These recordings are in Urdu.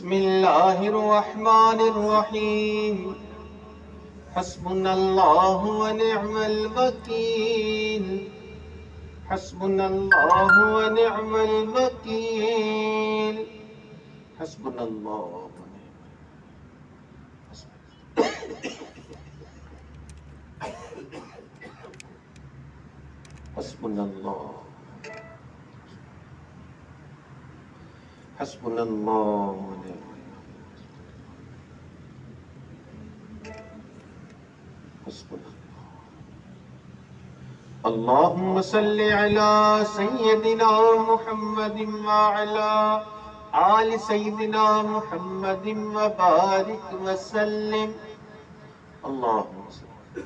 بسم اللہ الرحمن الرحیم حسبنا اللہ ونعم الوکیل حسبنا اللہ ونعم الوکیل حسبنا اللہ ونعم حسبنا اللہ حسبنا اللہ ونعم حسبنا اللهم صل على سيدنا محمد وعلى آل سيدنا محمد وبارك وسلم اللهم صل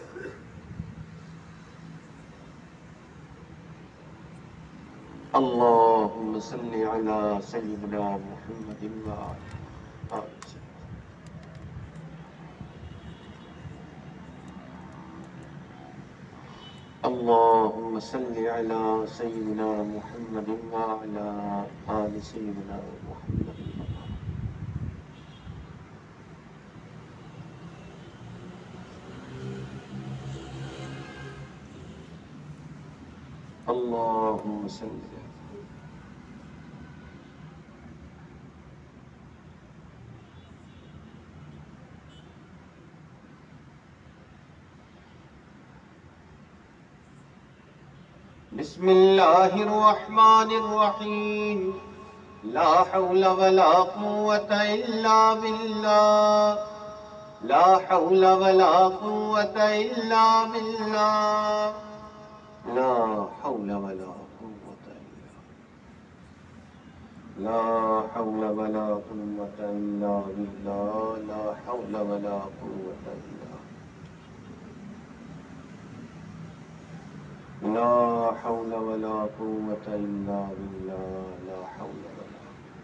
اللهم صل على سيدنا محمد وعلى آل سيدنا اللهم صل على سيدنا محمد وعلى آل سيدنا محمد اللهم صل بسم اللہ الرحمن الرحیم لا حول ولا قوة الا باللہ لا حول ولا قوة الا باللہ لا حول ولا قوة الا لا حول ولا قوة الا باللہ لا حول ولا قوة الا لا حول ولا قوة إلا بالله لا حول ولا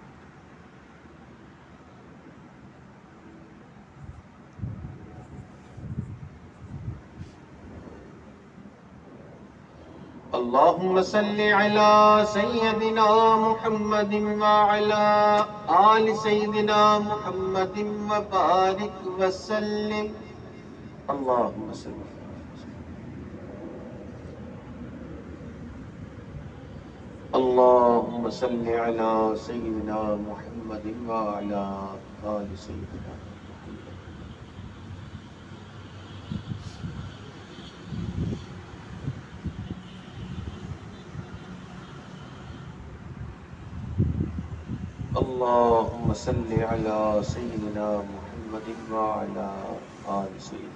اللهم صل على سيدنا محمد وعلى آل سيدنا محمد وبارك وسلم اللهم صل اللهم صل على سيدنا محمد وعلى آل سيدنا محمد اللهم صل على سيدنا محمد وعلى آل سيدنا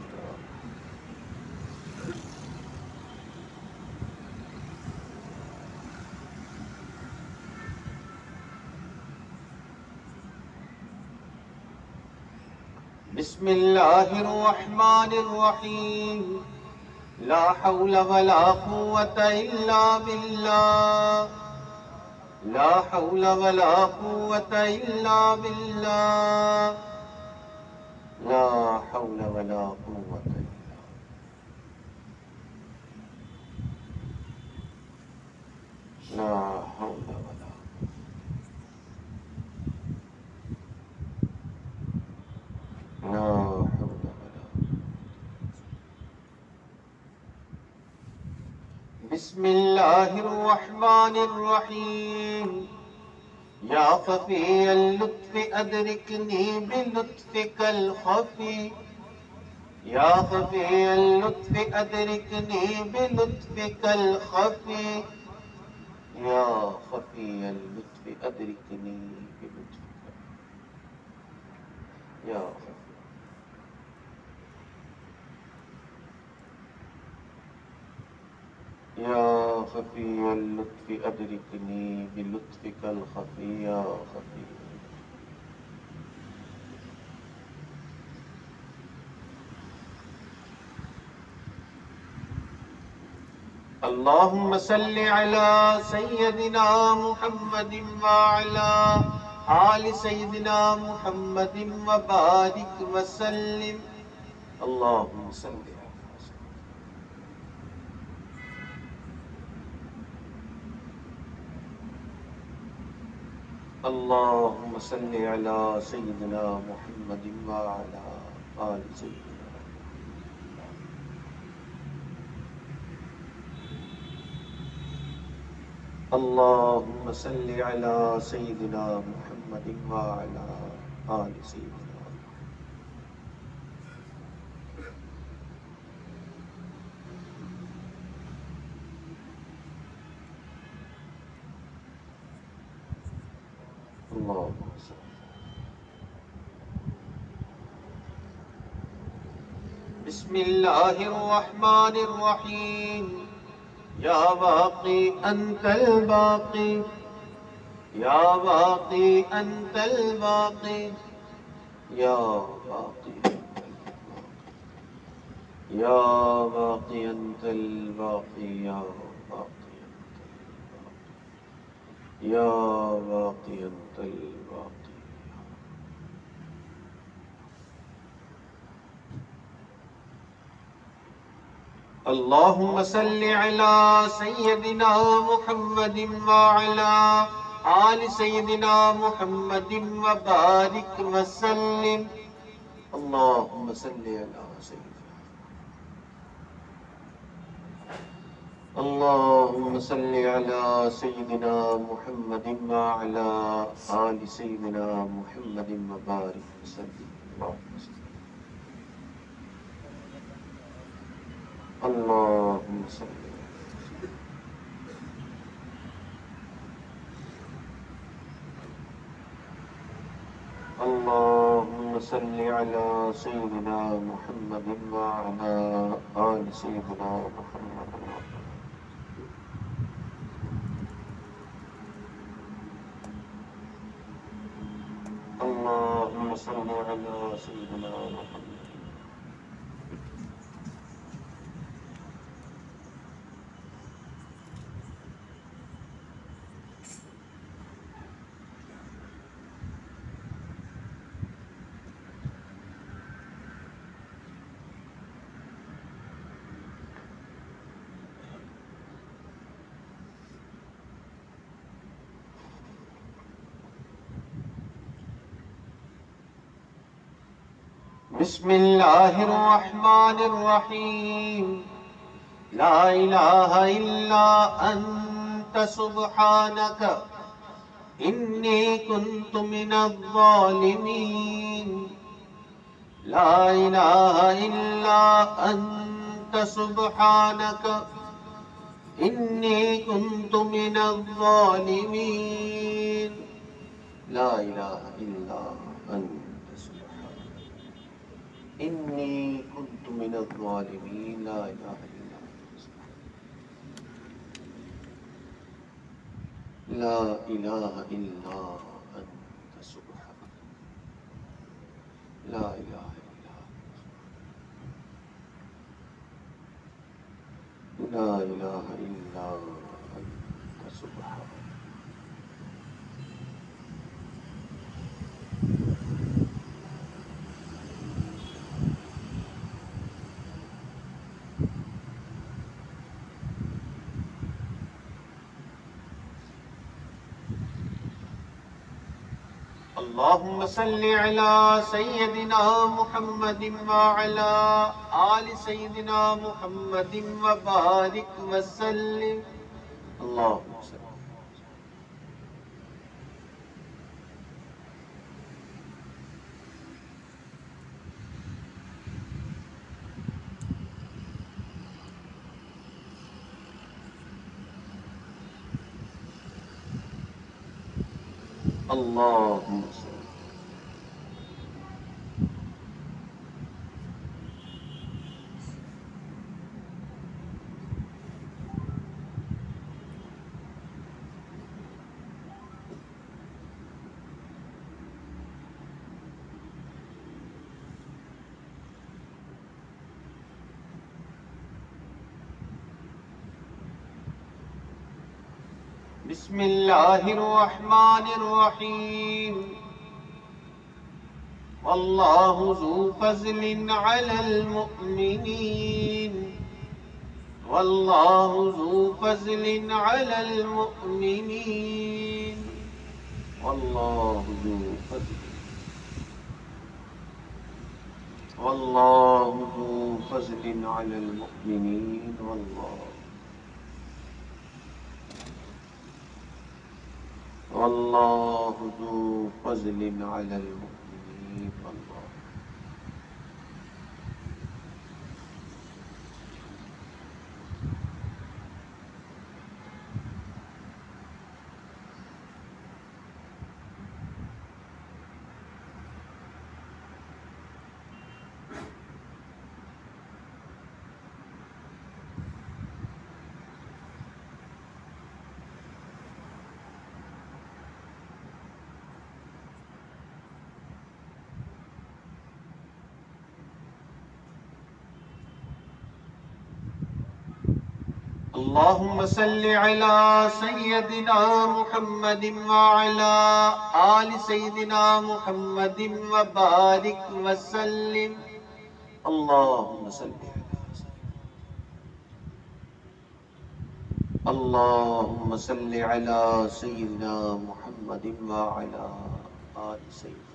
بسم اللہ الرحمن الرحیم لا حول ولا قوة الا باللہ لا حول ولا قوة الا باللہ لا حول ولا قوة لا حول ولا لا حول ولا بسم اللہ الرحمن الرحیم یا خفی اللطف ادرکنی بلطفک الخفی یا خفی اللطف ادرکنی بلطفک الخفی یا خفی اللطف ادرکنی بلطفک یا خفی یا خفی اللطف ادرکنی بلطفک الخفی یا خفی اللہم صل علی سیدنا محمد وعلی آل سیدنا محمد وبارک وسلم اللہم صل اللهم صل على سيدنا محمد وعلى آل سيدنا. اللهم صل على سيدنا محمد وعلى آل سيدنا. اللهم صل. بسم الله الرحمن الرحيم. يا باقي أنت الباقي، يا باقي أنت الباقي، يا باقي يا باقي أنت الباقي، يا باقي يا باقي أنت الباقي. اللهم صل على سيدنا محمد وعلى آل سيدنا محمد وبارك وسلم. اللهم صل على سيدنا، اللهم صل على سيدنا محمد وعلى آل سيدنا محمد وبارك وسلم. اللهم صل. اللهم صل على سيدنا محمد وعلى آل سيدنا محمد. اللهم صل على سيدنا محمد. بسم الله الرحمن الرحيم. لا إله إلا أنت سبحانك إني كنت من الظالمين. لا إله إلا أنت سبحانك إني كنت من الظالمين. لا إله إلا أنت إني كنت من الظالمين. لا إله إلا أنت، لا إله إلا أنت سبحانك، لا إله إلا أنت، لا إله إلا أنت سبحانك. اللهم صل على سيدنا محمد وعلى آل سيدنا محمد وبارك وسلم. اللهم صل. اللهم صل. بسم الله الرحمن الرحيم. والله ذو فضل على المؤمنين، والله ذو فضل على المؤمنين واللہ ذو فضل واللہ ذو فضل علی المؤمنین واللہ ذو فضل علی المؤمنین واللہ. اللهم صل على سيدنا محمد وعلى آل سيدنا محمد وبارك وسلم. اللهم صل اللهم صل على سيدنا محمد وعلى آل سيدنا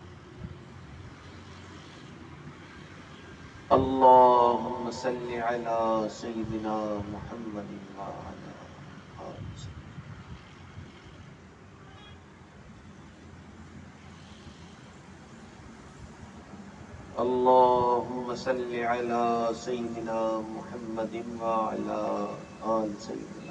اللهم صل على سيدنا محمد وعلى آل سيدنا. اللهم صل على سيدنا محمد وعلى آل سيدنا.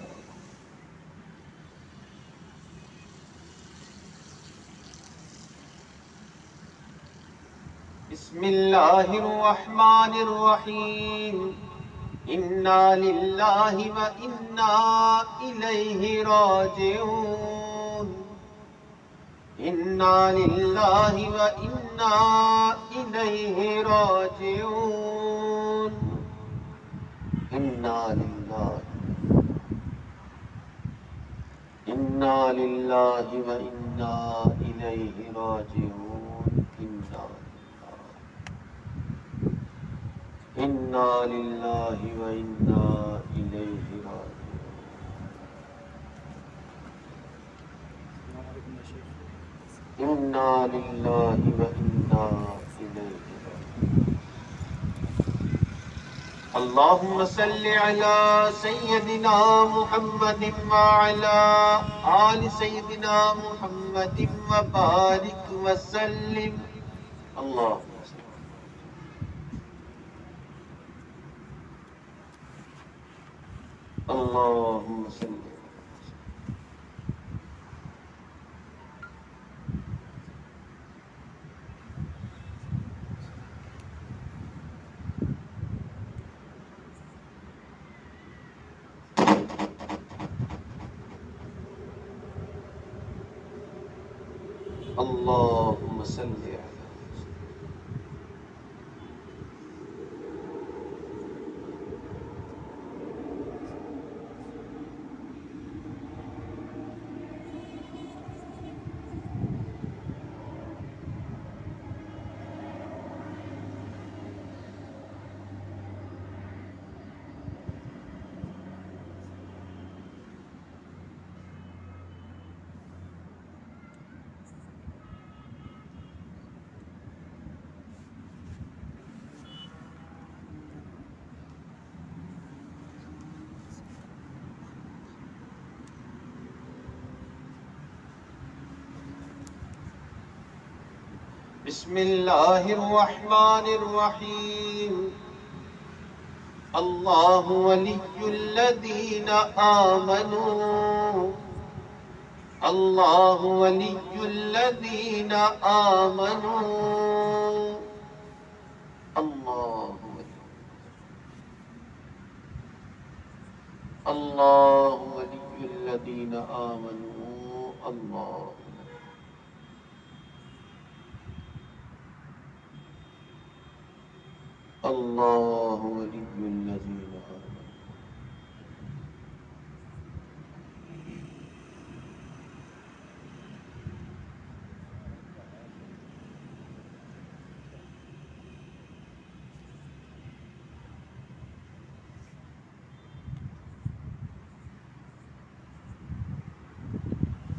بسم اللہ الرحمن الرحیم. انا للہ وانا الیہ راجعون. انا للہ وانا الیہ راجعون. انا للہ وانا الیہ راجعون. انا للہ وانا الیہ راجعون. انا للہ وانا الیہ راجعون. اللہم صل علی سیدنا محمد وعلی آل سیدنا محمد وبارک وسلم. اللہم اللہم صل اللہم صل بسم اللہ الرحمن الرحیم. اللہ ولی الذین آمنوا. اللہ ولی الذین آمنوا. اللہ ولی الذین آمنوا. اللہ ولی الذین آمنوا.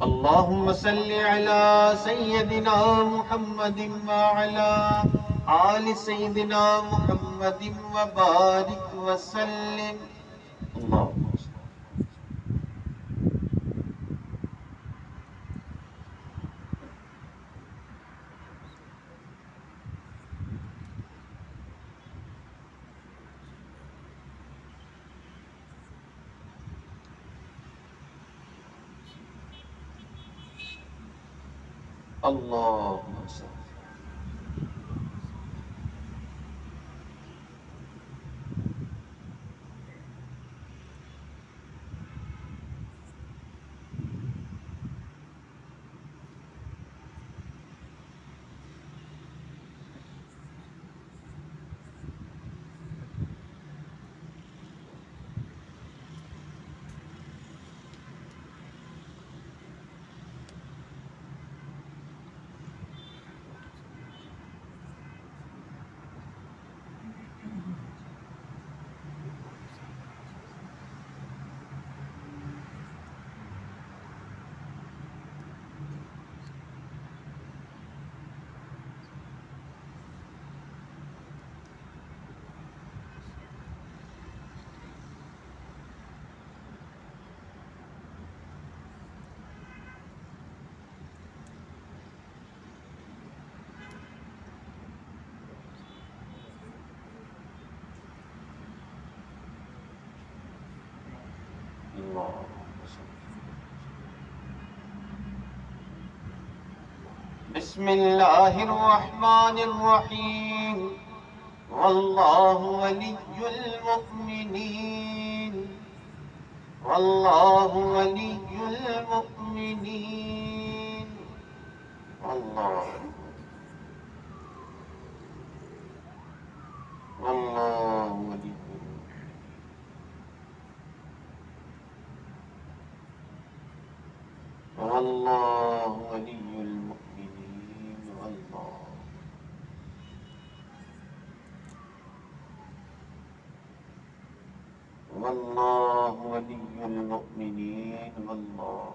اللهم صل على سيدنا محمد وعلى آل سيدنا محمد وبارك وسلم. اللهم اللهم صل. بسم الله الرحمن الرحيم. والله ولي المؤمنين. والله ولي المؤمنين. والله ولي. والله ولي المؤمنين. والله ولي المؤمنين. والله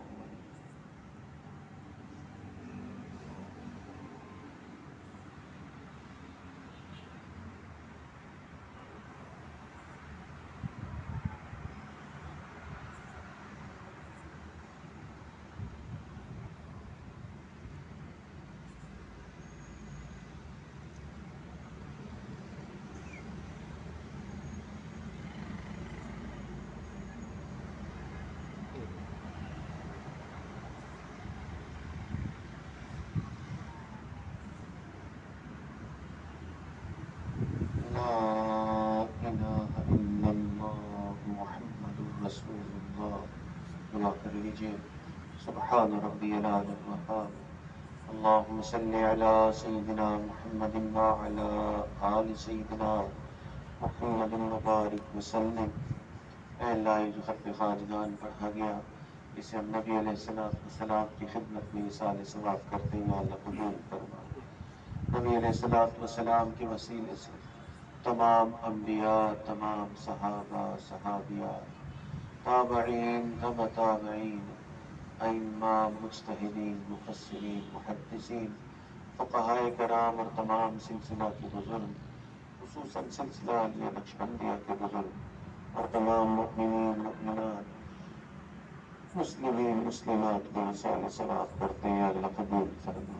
لا إله إلا الله محمد رسول الله. دعا کر لیجیے. سبحان ربی العلی الوهاب. اللهم صل على سيدنا محمد وعلى آل سيدنا محمد وبارك وسلم. اے اللہ، جو خط خواجگان پڑھا گیا اسے ہم نبی علیہ السلام کی خدمت میں اصال ثواب کرتے ہیں. اللہ قبول فرما. نبی علیہ السلام کے وسیلے سے تمام انبیاء، تمام صحابہ، صحابیات، تابعین، تبع تابعین، ائمہ، مجتہدین، مفسرین، محدثین، فقہائے کرام اور تمام سلسلہ کے بزرگ، خصوصاً سلسلہ علیہ نقشبندیہ کے بزرگ اور تمام مؤمنین، مؤمنات، مسلمین، مسلمات کو اصال ثواب کرتے ہیں. اللہ قبول فرما.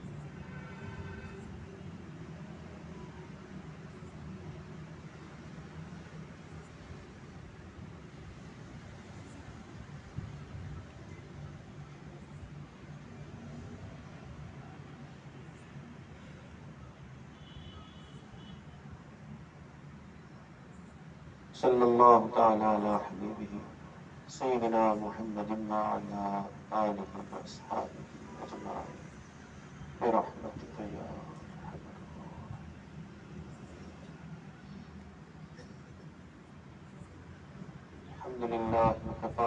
صلی اللہ تعالی علی حبیبہ سیدنا محمد وعلی آلہ واصحابہ اجمعین برحمتک یا ارحم الراحمین. الحمد للہ وکفی.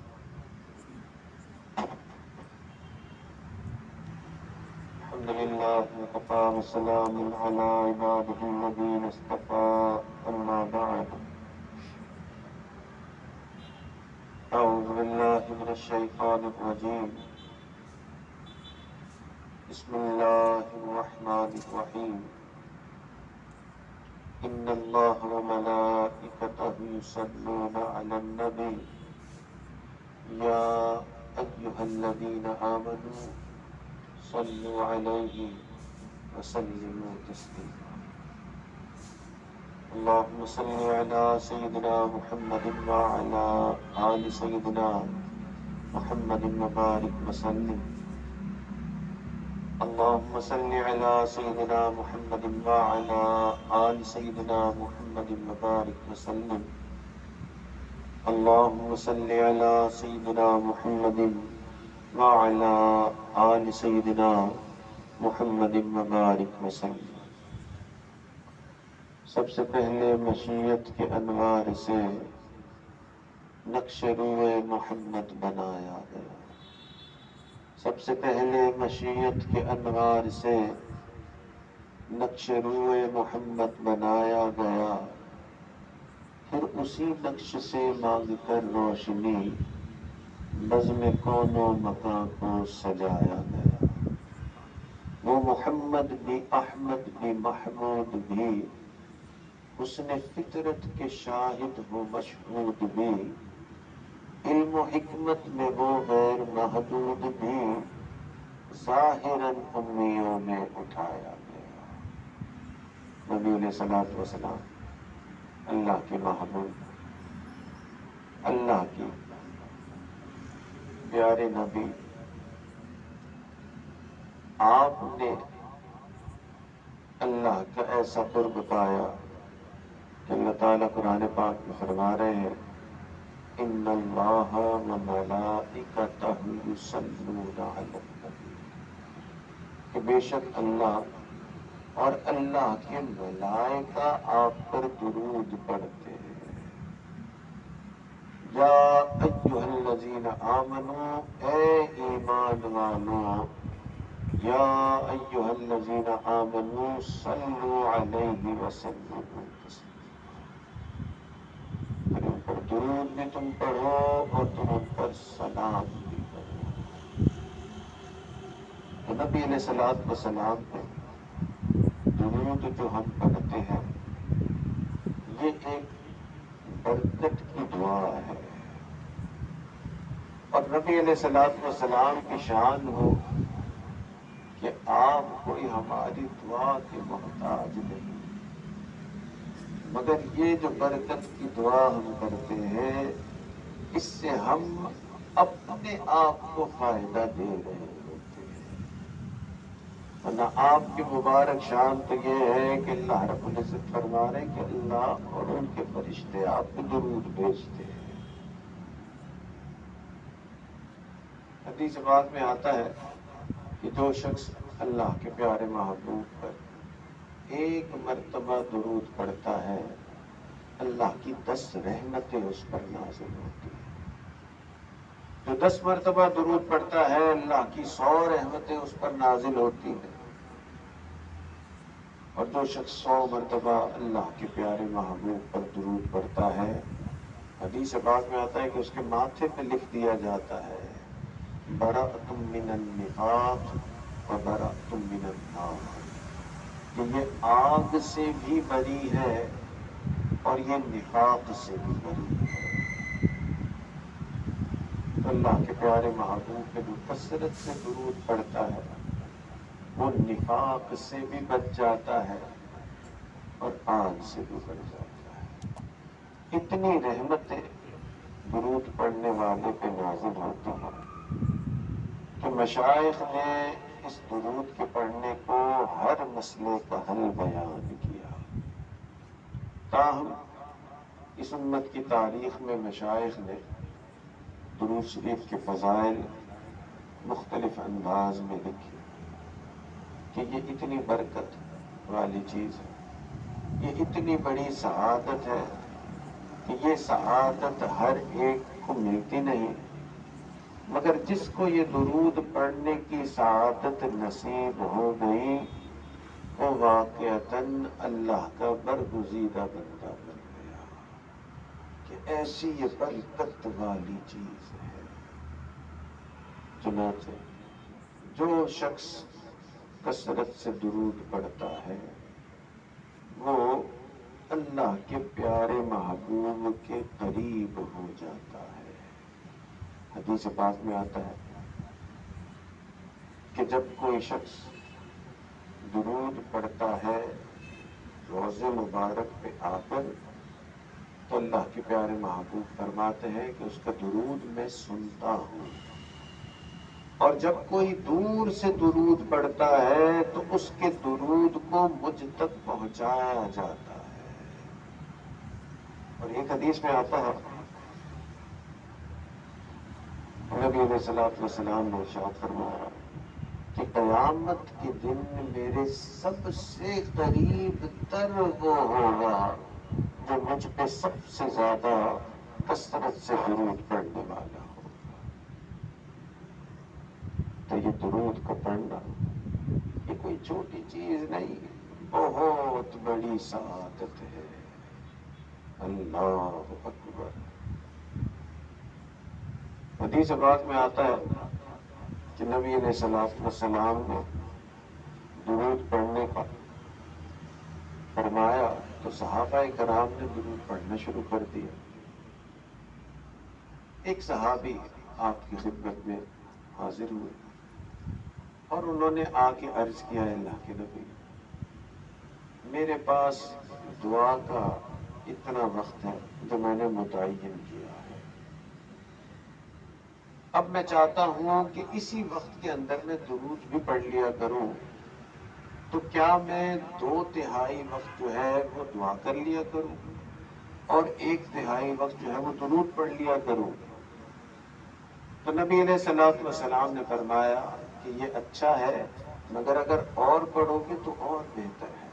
الحمد للہ وکفی وسلام علی عبادہ الذین اصطفی. اما بعد. أعوذ بالله من الشيطان الرجيم. بسم الله الرحمن الرحيم إن الله وملائكته يصلون على النبي يا أيها الذين آمنوا صلوا عليه وسلموا تسليما اللهم صل على سيدنا محمد وعلى آل سيدنا محمد وبارك وسلم اللهم صل على سيدنا محمد وعلى آل سيدنا محمد وبارك وسلم اللهم صل على سيدنا محمد وعلى آل سيدنا محمد وبارك وسلم سب سے پہلے مشیت کے انوار سے نقش روئے محمد بنایا گیا سب سے پہلے مشیت کے انوار سے نقش روئے محمد بنایا گیا پھر اسی نقش سے مانگ کر روشنی بزم کون و مکان کو سجایا گیا وہ محمد بھی احمد بھی محمود بھی حسن فطرت کے شاہد ہو مشہود بھی علم و حکمت میں وہ غیر محدود بھی ظاہراً امیوں میں اٹھایا گیا نبی علیہ الصلوۃ والسلام اللہ کے محبوب اللہ کی پیارے نبی آپ نے اللہ کا ایسا قرب پایا کہ اللہ تعالیٰ قرآن پاک میں فرما رہے ہیں ان اللہ وملائکتہ یصلون علی النبی کہ بے شک اللہ اور اللہ کے ملائکہ آپ پر درود پڑھتے ہیں یا ایھا الذین آمنوا اے ایمان والو یا ایھا الذین آمنوا صلوا علیہ وسلموا تسلیما ان پر درود بھی تم پڑھو اور تم ان پر سلام بھی پڑھو تو نبی علیہ الصلوۃ والسلام پہ درود جو ہم پڑھتے ہیں یہ ایک برکت کی دعا ہے اور نبی علیہ الصلوۃ والسلام کی شان ہو کہ آپ کوئی ہماری دعا کے محتاج نہیں مگر یہ جو برکت کی دعا ہم کرتے ہیں اس سے ہم اپنے آپ کو فائدہ دے رہے ہوتے ہیں ورنہ آپ کی مبارک شان تو یہ ہے کہ اللہ رب العزت فرما رہے کہ اللہ اور ان کے فرشتے آپ کو درود بھیجتے ہیں حدیث بات میں آتا ہے کہ جو شخص اللہ کے پیارے محبوب پر ایک مرتبہ درود پڑھتا ہے اللہ کی 10 رحمتیں اس پر نازل ہوتی ہیں جو 10 مرتبہ درود پڑھتا ہے اللہ کی 100 رحمتیں اس پر نازل ہوتی ہیں اور جو شخص 100 مرتبہ اللہ کے پیارے محبوب پر درود پڑھتا ہے حدیث پاک میں آتا ہے کہ اس کے ماتھے پہ لکھ دیا جاتا ہے برأت من النفاق وبرأت من النار کہ یہ آگ سے بھی بری ہے اور یہ نفاق سے بھی بری ہے تو اللہ کے پیارے محبوب پہ جو کثرت سے درود پڑھتا ہے وہ نفاق سے بھی بچ جاتا ہے اور آگ سے بھی بچ جاتا ہے اتنی رحمتیں درود پڑھنے والے پہ نازل ہوتی ہیں کہ مشائخ نے اس درود کے پڑھنے کو ہر مسئلے کا حل بیان کیا تاہم اس امت کی تاریخ میں مشائخ نے درود شریف کے فضائل مختلف انداز میں لکھی کہ یہ اتنی برکت والی چیز ہے یہ اتنی بڑی سعادت ہے کہ یہ سعادت ہر ایک کو ملتی نہیں مگر جس کو یہ درود پڑھنے کی سعادت نصیب ہو گئی وہ واقعتاً اللہ کا برگزیدہ بندہ بن گیا کہ ایسی یہ برکت والی چیز ہے چنانچہ جو شخص کثرت سے درود پڑھتا ہے وہ اللہ کے پیارے محبوب کے قریب ہو جاتا ہے۔ حدیث پاک میں آتا ہے کہ جب کوئی شخص درود پڑھتا ہے روضے مبارک پہ آ کر تو اللہ کے پیارے محبوب فرماتے ہیں کہ اس کا درود میں سنتا ہوں، اور جب کوئی دور سے درود پڑھتا ہے تو اس کے درود کو مجھ تک پہنچایا جاتا ہے۔ اور ایک حدیث میں آتا ہے نبی علیہ الصلوۃ والسلام نے ارشاد فرمایا کہ قیامت کے دن میرے سب سے قریب تر وہ ہوگا جو مجھ پہ سب سے زیادہ کثرت سے درود پڑھنے والا ہو۔ تو یہ درود کو پڑھنا یہ کوئی چھوٹی چیز نہیں، بہت بڑی سعادت ہے۔ اللہ اکبر۔ حدیث پاک میں آتا ہے کہ نبی علیہ الصلوۃ والسلام نے درود پڑھنے کا فرمایا تو صحابہ کرام نے درود پڑھنا شروع کر دیا۔ ایک صحابی آپ کی خدمت میں حاضر ہوئے اور انہوں نے آ کے عرض کیا، اللہ کے نبی میرے پاس دعا کا اتنا وقت ہے جو میں نے متعین کیا ہے، اب میں چاہتا ہوں کہ اسی وقت کے اندر میں درود بھی پڑھ لیا کروں، تو کیا میں 2/3 وقت جو ہے وہ دعا کر لیا کروں اور 1/3 وقت جو ہے وہ درود پڑھ لیا کروں؟ تو نبی علیہ الصلوۃ والسلام نے فرمایا کہ یہ اچھا ہے، مگر اگر اور پڑھو گے تو اور بہتر ہے۔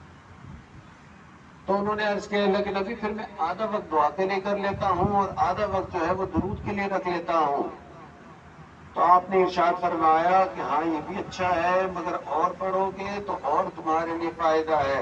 تو انہوں نے عرض کیا، اللہ کے نبی پھر میں آدھا وقت دعا کے لیے کر لیتا ہوں اور آدھا وقت جو ہے وہ درود کے لیے رکھ لیتا ہوں۔ تو آپ نے ارشاد فرمایا کہ ہاں یہ بھی اچھا ہے، مگر اور پڑھو گے تو اور تمہارے لیے فائدہ ہے۔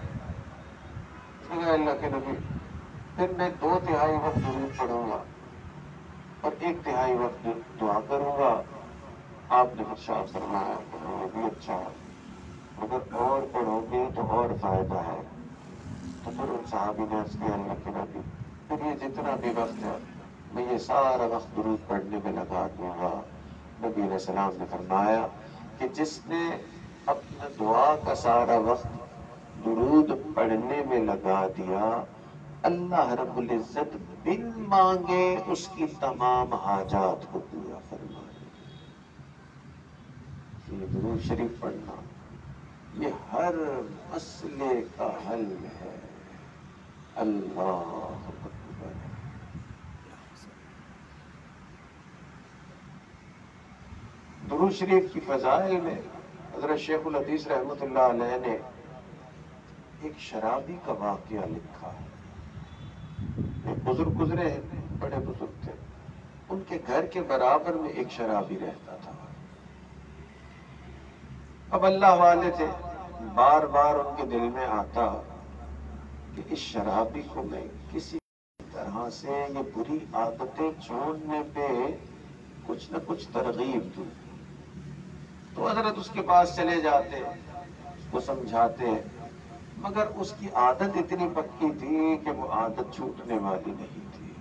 اللہ کے نبی پھر میں 2/3 وقت درود پڑھوں گا اور 1/3 وقت دعا کروں گا۔ آپ نے ارشاد فرمایا کہ یہ بھی اچھا ہے، مگر اور پڑھو گے تو اور فائدہ ہے۔ تو پھر ان صحابی نے عرض کیا، اللہ کے نبی پھر یہ جتنا بھی وقت ہے میں یہ سارا وقت درود پڑھنے میں لگا دوں گا۔ نبی علیہ السلام نے فرمایا کہ جس نے اپنا دعا کا سارا وقت درود پڑھنے میں لگا دیا، اللہ رب العزت بن مانگے اس کی تمام حاجات کو پورا فرمائے۔ یہ درود شریف پڑھنا یہ ہر مسئلے کا حل ہے۔ اللہ اکبر۔ درود شریف کی فضائل میں حضرت شیخ الحدیث رحمۃ اللہ علیہ نے ایک شرابی کا واقعہ لکھا ہے۔ ایک بزرگ گزرے ہیں، بڑے بزرگ تھے، ان کے گھر کے برابر میں ایک شرابی رہتا تھا۔ اب اللہ والے تھے، بار بار ان کے دل میں آتا کہ اس شرابی کو میں کسی طرح سے یہ بری عادتیں چھوڑنے پہ کچھ نہ کچھ ترغیب دوں۔ تو حضرت اس کے پاس چلے جاتے، اس کو سمجھاتے، مگر اس کی عادت اتنی پکی تھی کہ وہ عادت چھوٹنے والی نہیں تھی۔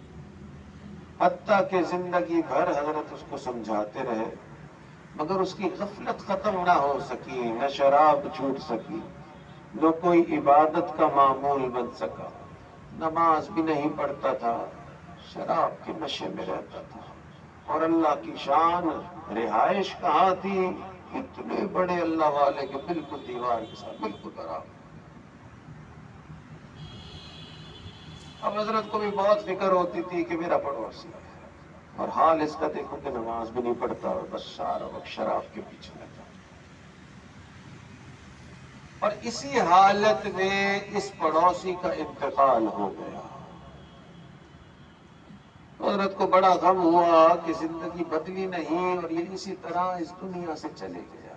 حتیٰ کہ زندگی بھر حضرت اس کو سمجھاتے رہے، مگر اس کی غفلت ختم نہ ہو سکی، نہ شراب چھوٹ سکی، نہ کوئی عبادت کا معمول بن سکا، نماز بھی نہیں پڑھتا تھا، شراب کے نشے میں رہتا تھا۔ اور اللہ کی شان رہائش کہاں تھی؟ اتنے بڑے اللہ والے کے بالکل دیوار کے ساتھ بالکل برابر۔ اب حضرت کو بھی بہت فکر ہوتی تھی کہ میرا پڑوسی ہے اور حال اس کا دیکھو کہ نماز بھی نہیں پڑھتا اور بس سارا وقت شراب کے پیچھے لگا۔ اور اسی حالت میں اس پڑوسی کا انتقال ہو گیا۔ حضرت کو بڑا غم ہوا کہ زندگی بدلی نہیں اور یہ اسی طرح اس دنیا سے چلے گیا۔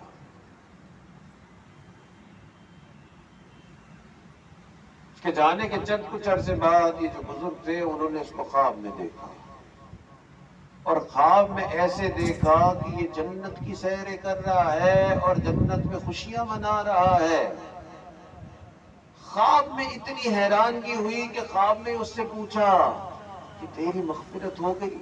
اس کے جانے کے چند کچھ عرصے بعد یہ جو بزرگ تھے انہوں نے اس کو خواب میں دیکھا اور خواب میں ایسے دیکھا کہ یہ جنت کی سیریں کر رہا ہے اور جنت میں خوشیاں منا رہا ہے۔ خواب میں اتنی حیرانگی ہوئی کہ خواب میں اس سے پوچھا کہ تیری مغفرت ہو گئی؟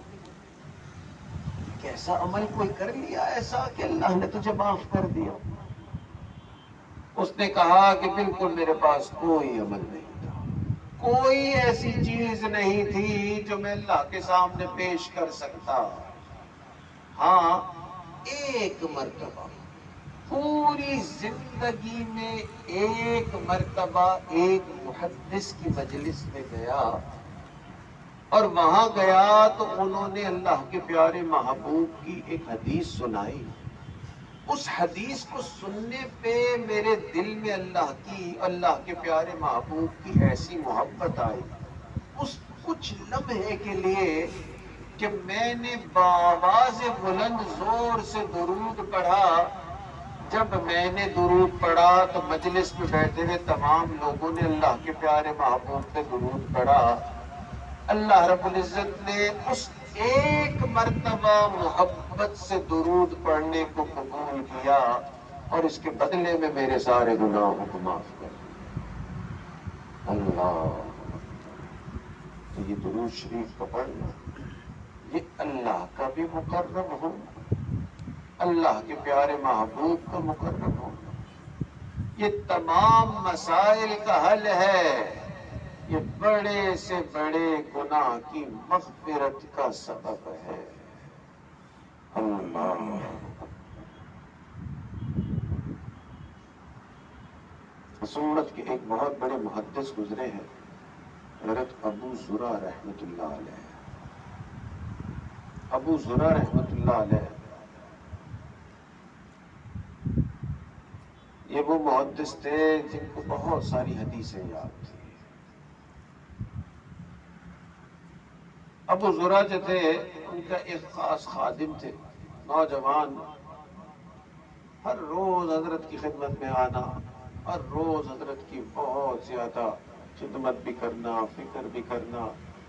کیسا عمل کوئی کر لیا ایسا کہ اللہ نے تجھے معاف کر دیا؟ اس نے کہا کہ بالکل میرے پاس کوئی عمل نہیں تھا، کوئی ایسی چیز نہیں تھی جو میں اللہ کے سامنے پیش کر سکتا۔ ہاں، ایک مرتبہ پوری زندگی میں ایک مرتبہ ایک محدث کی مجلس میں گیا، اور وہاں گیا تو انہوں نے اللہ کے پیارے محبوب کی ایک حدیث سنائی۔ اس حدیث کو سننے پہ میرے دل میں اللہ کے پیارے محبوب کی ایسی محبت آئی اس کچھ لمحے کے لیے کہ میں نے بآواز بلند زور سے درود پڑھا۔ جب میں نے درود پڑھا تو مجلس میں بیٹھے ہوئے تمام لوگوں نے اللہ کے پیارے محبوب پہ درود پڑھا۔ اللہ رب العزت نے اس ایک مرتبہ محبت سے درود پڑھنے کو قبول کیا اور اس کے بدلے میں میرے سارے گناہوں کو معاف کر دیا۔ اللہ، تو یہ درود شریف کا پڑھنا یہ اللہ کا بھی مقرب ہو، اللہ کے پیارے محبوب کا مقرب ہو، یہ تمام مسائل کا حل ہے، یہ بڑے سے بڑے گناہ کی مغفرت کا سبب ہے۔ اللہ، سنت کے ایک بہت بڑے محدث گزرے ہیں، حضرت ابو زرع رحمۃ اللہ علیہ۔ ابو زرع رحمۃ اللہ علیہ یہ وہ محدث تھے جن کو بہت ساری حدیثیں یاد تھیں۔ ابو زرع جو تھے ان کا ایک خاص خادم تھے، نوجوان، ہر روز حضرت کی خدمت میں آنا، ہر روز حضرت کی بہت زیادہ خدمت بھی کرنا، فکر بھی کرنا،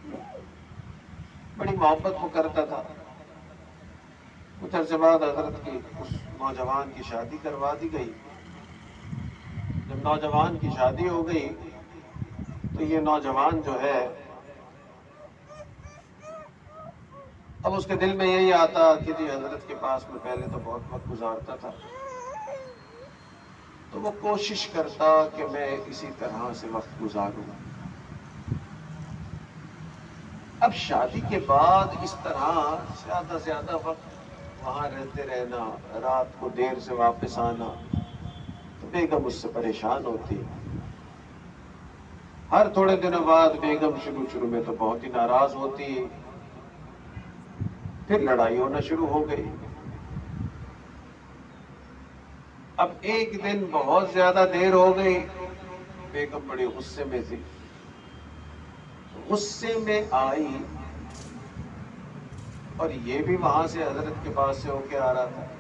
بڑی محبت کو کرتا تھا۔ کچھ عرصے بعد حضرت کی اس نوجوان کی شادی کروا دی گئی۔ جب نوجوان کی شادی ہو گئی تو یہ نوجوان جو ہے اب اس کے دل میں یہی آتا کہ جی حضرت کے پاس میں پہلے تو بہت وقت گزارتا تھا، تو وہ کوشش کرتا کہ میں اسی طرح سے وقت گزاروں۔ اب شادی کے بعد اس طرح زیادہ سے زیادہ وقت وہاں رہتے رہنا، رات کو دیر سے واپس آنا، تو بیگم اس سے پریشان ہوتی۔ ہر تھوڑے دنوں بعد بیگم شروع میں تو بہت ہی ناراض ہوتی، پھر لڑائی ہونا شروع ہو گئی۔ اب ایک دن بہت زیادہ دیر ہو گئی، بیگم بڑی غصے میں تھی، غصے میں آئی، اور یہ بھی وہاں سے حضرت کے پاس سے ہو کے آ رہا تھا۔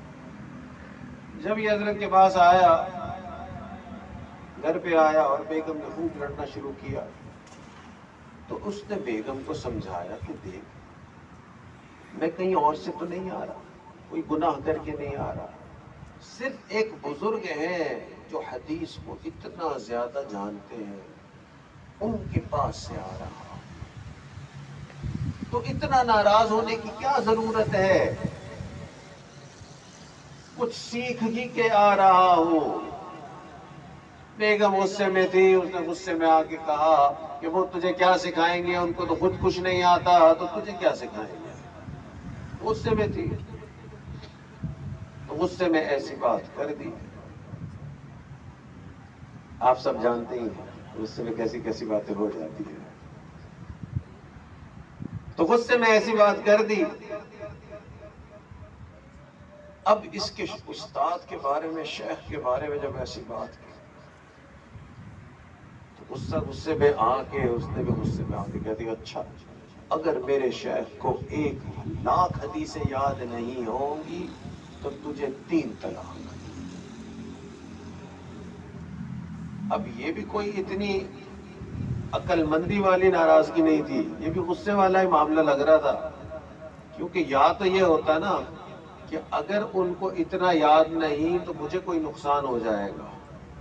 جب یہ حضرت کے پاس آیا، گھر پہ آیا اور بیگم نے خوب لڑنا شروع کیا، تو اس نے بیگم کو سمجھایا کہ دیکھ، میں کہیں اور سے تو نہیں آ رہا، کوئی گناہ کر کے نہیں آ رہا، صرف ایک بزرگ ہیں جو حدیث کو اتنا زیادہ جانتے ہیں، ان کے پاس سے آ رہا، تو اتنا ناراض ہونے کی کیا ضرورت ہے، کچھ سیکھ ہی کے آ رہا ہوں۔ بیگم غصے میں تھی، اس نے غصے میں آ کے کہا کہ وہ تجھے کیا سکھائیں گے، ان کو تو خود کچھ نہیں آتا، تو تجھے کیا سکھائیں گے۔ غصے میں تھی تو غصے میں ایسی بات کر دی۔ آپ سب جانتے ہی ہیں غصے میں کیسی کیسی باتیں ہو جاتی ہیں، تو غصے میں ایسی بات کر دی۔ اب اس کے استاد کے بارے میں، شیخ کے بارے میں جب ایسی بات کی تو غصے میں آ کے اس نے بھی غصے میں آ کے کہہ دیا، اچھا اگر میرے شیخ کو 1,00,000 حدیثیں یاد نہیں ہوں گی تو تجھے 3 طلاق۔ اب یہ بھی کوئی اتنی عقل مندی والی ناراضگی نہیں تھی، یہ بھی غصے والا ہی معاملہ لگ رہا تھا۔ کیونکہ یا تو یہ ہوتا نا کہ اگر ان کو اتنا یاد نہیں تو مجھے کوئی نقصان ہو جائے گا،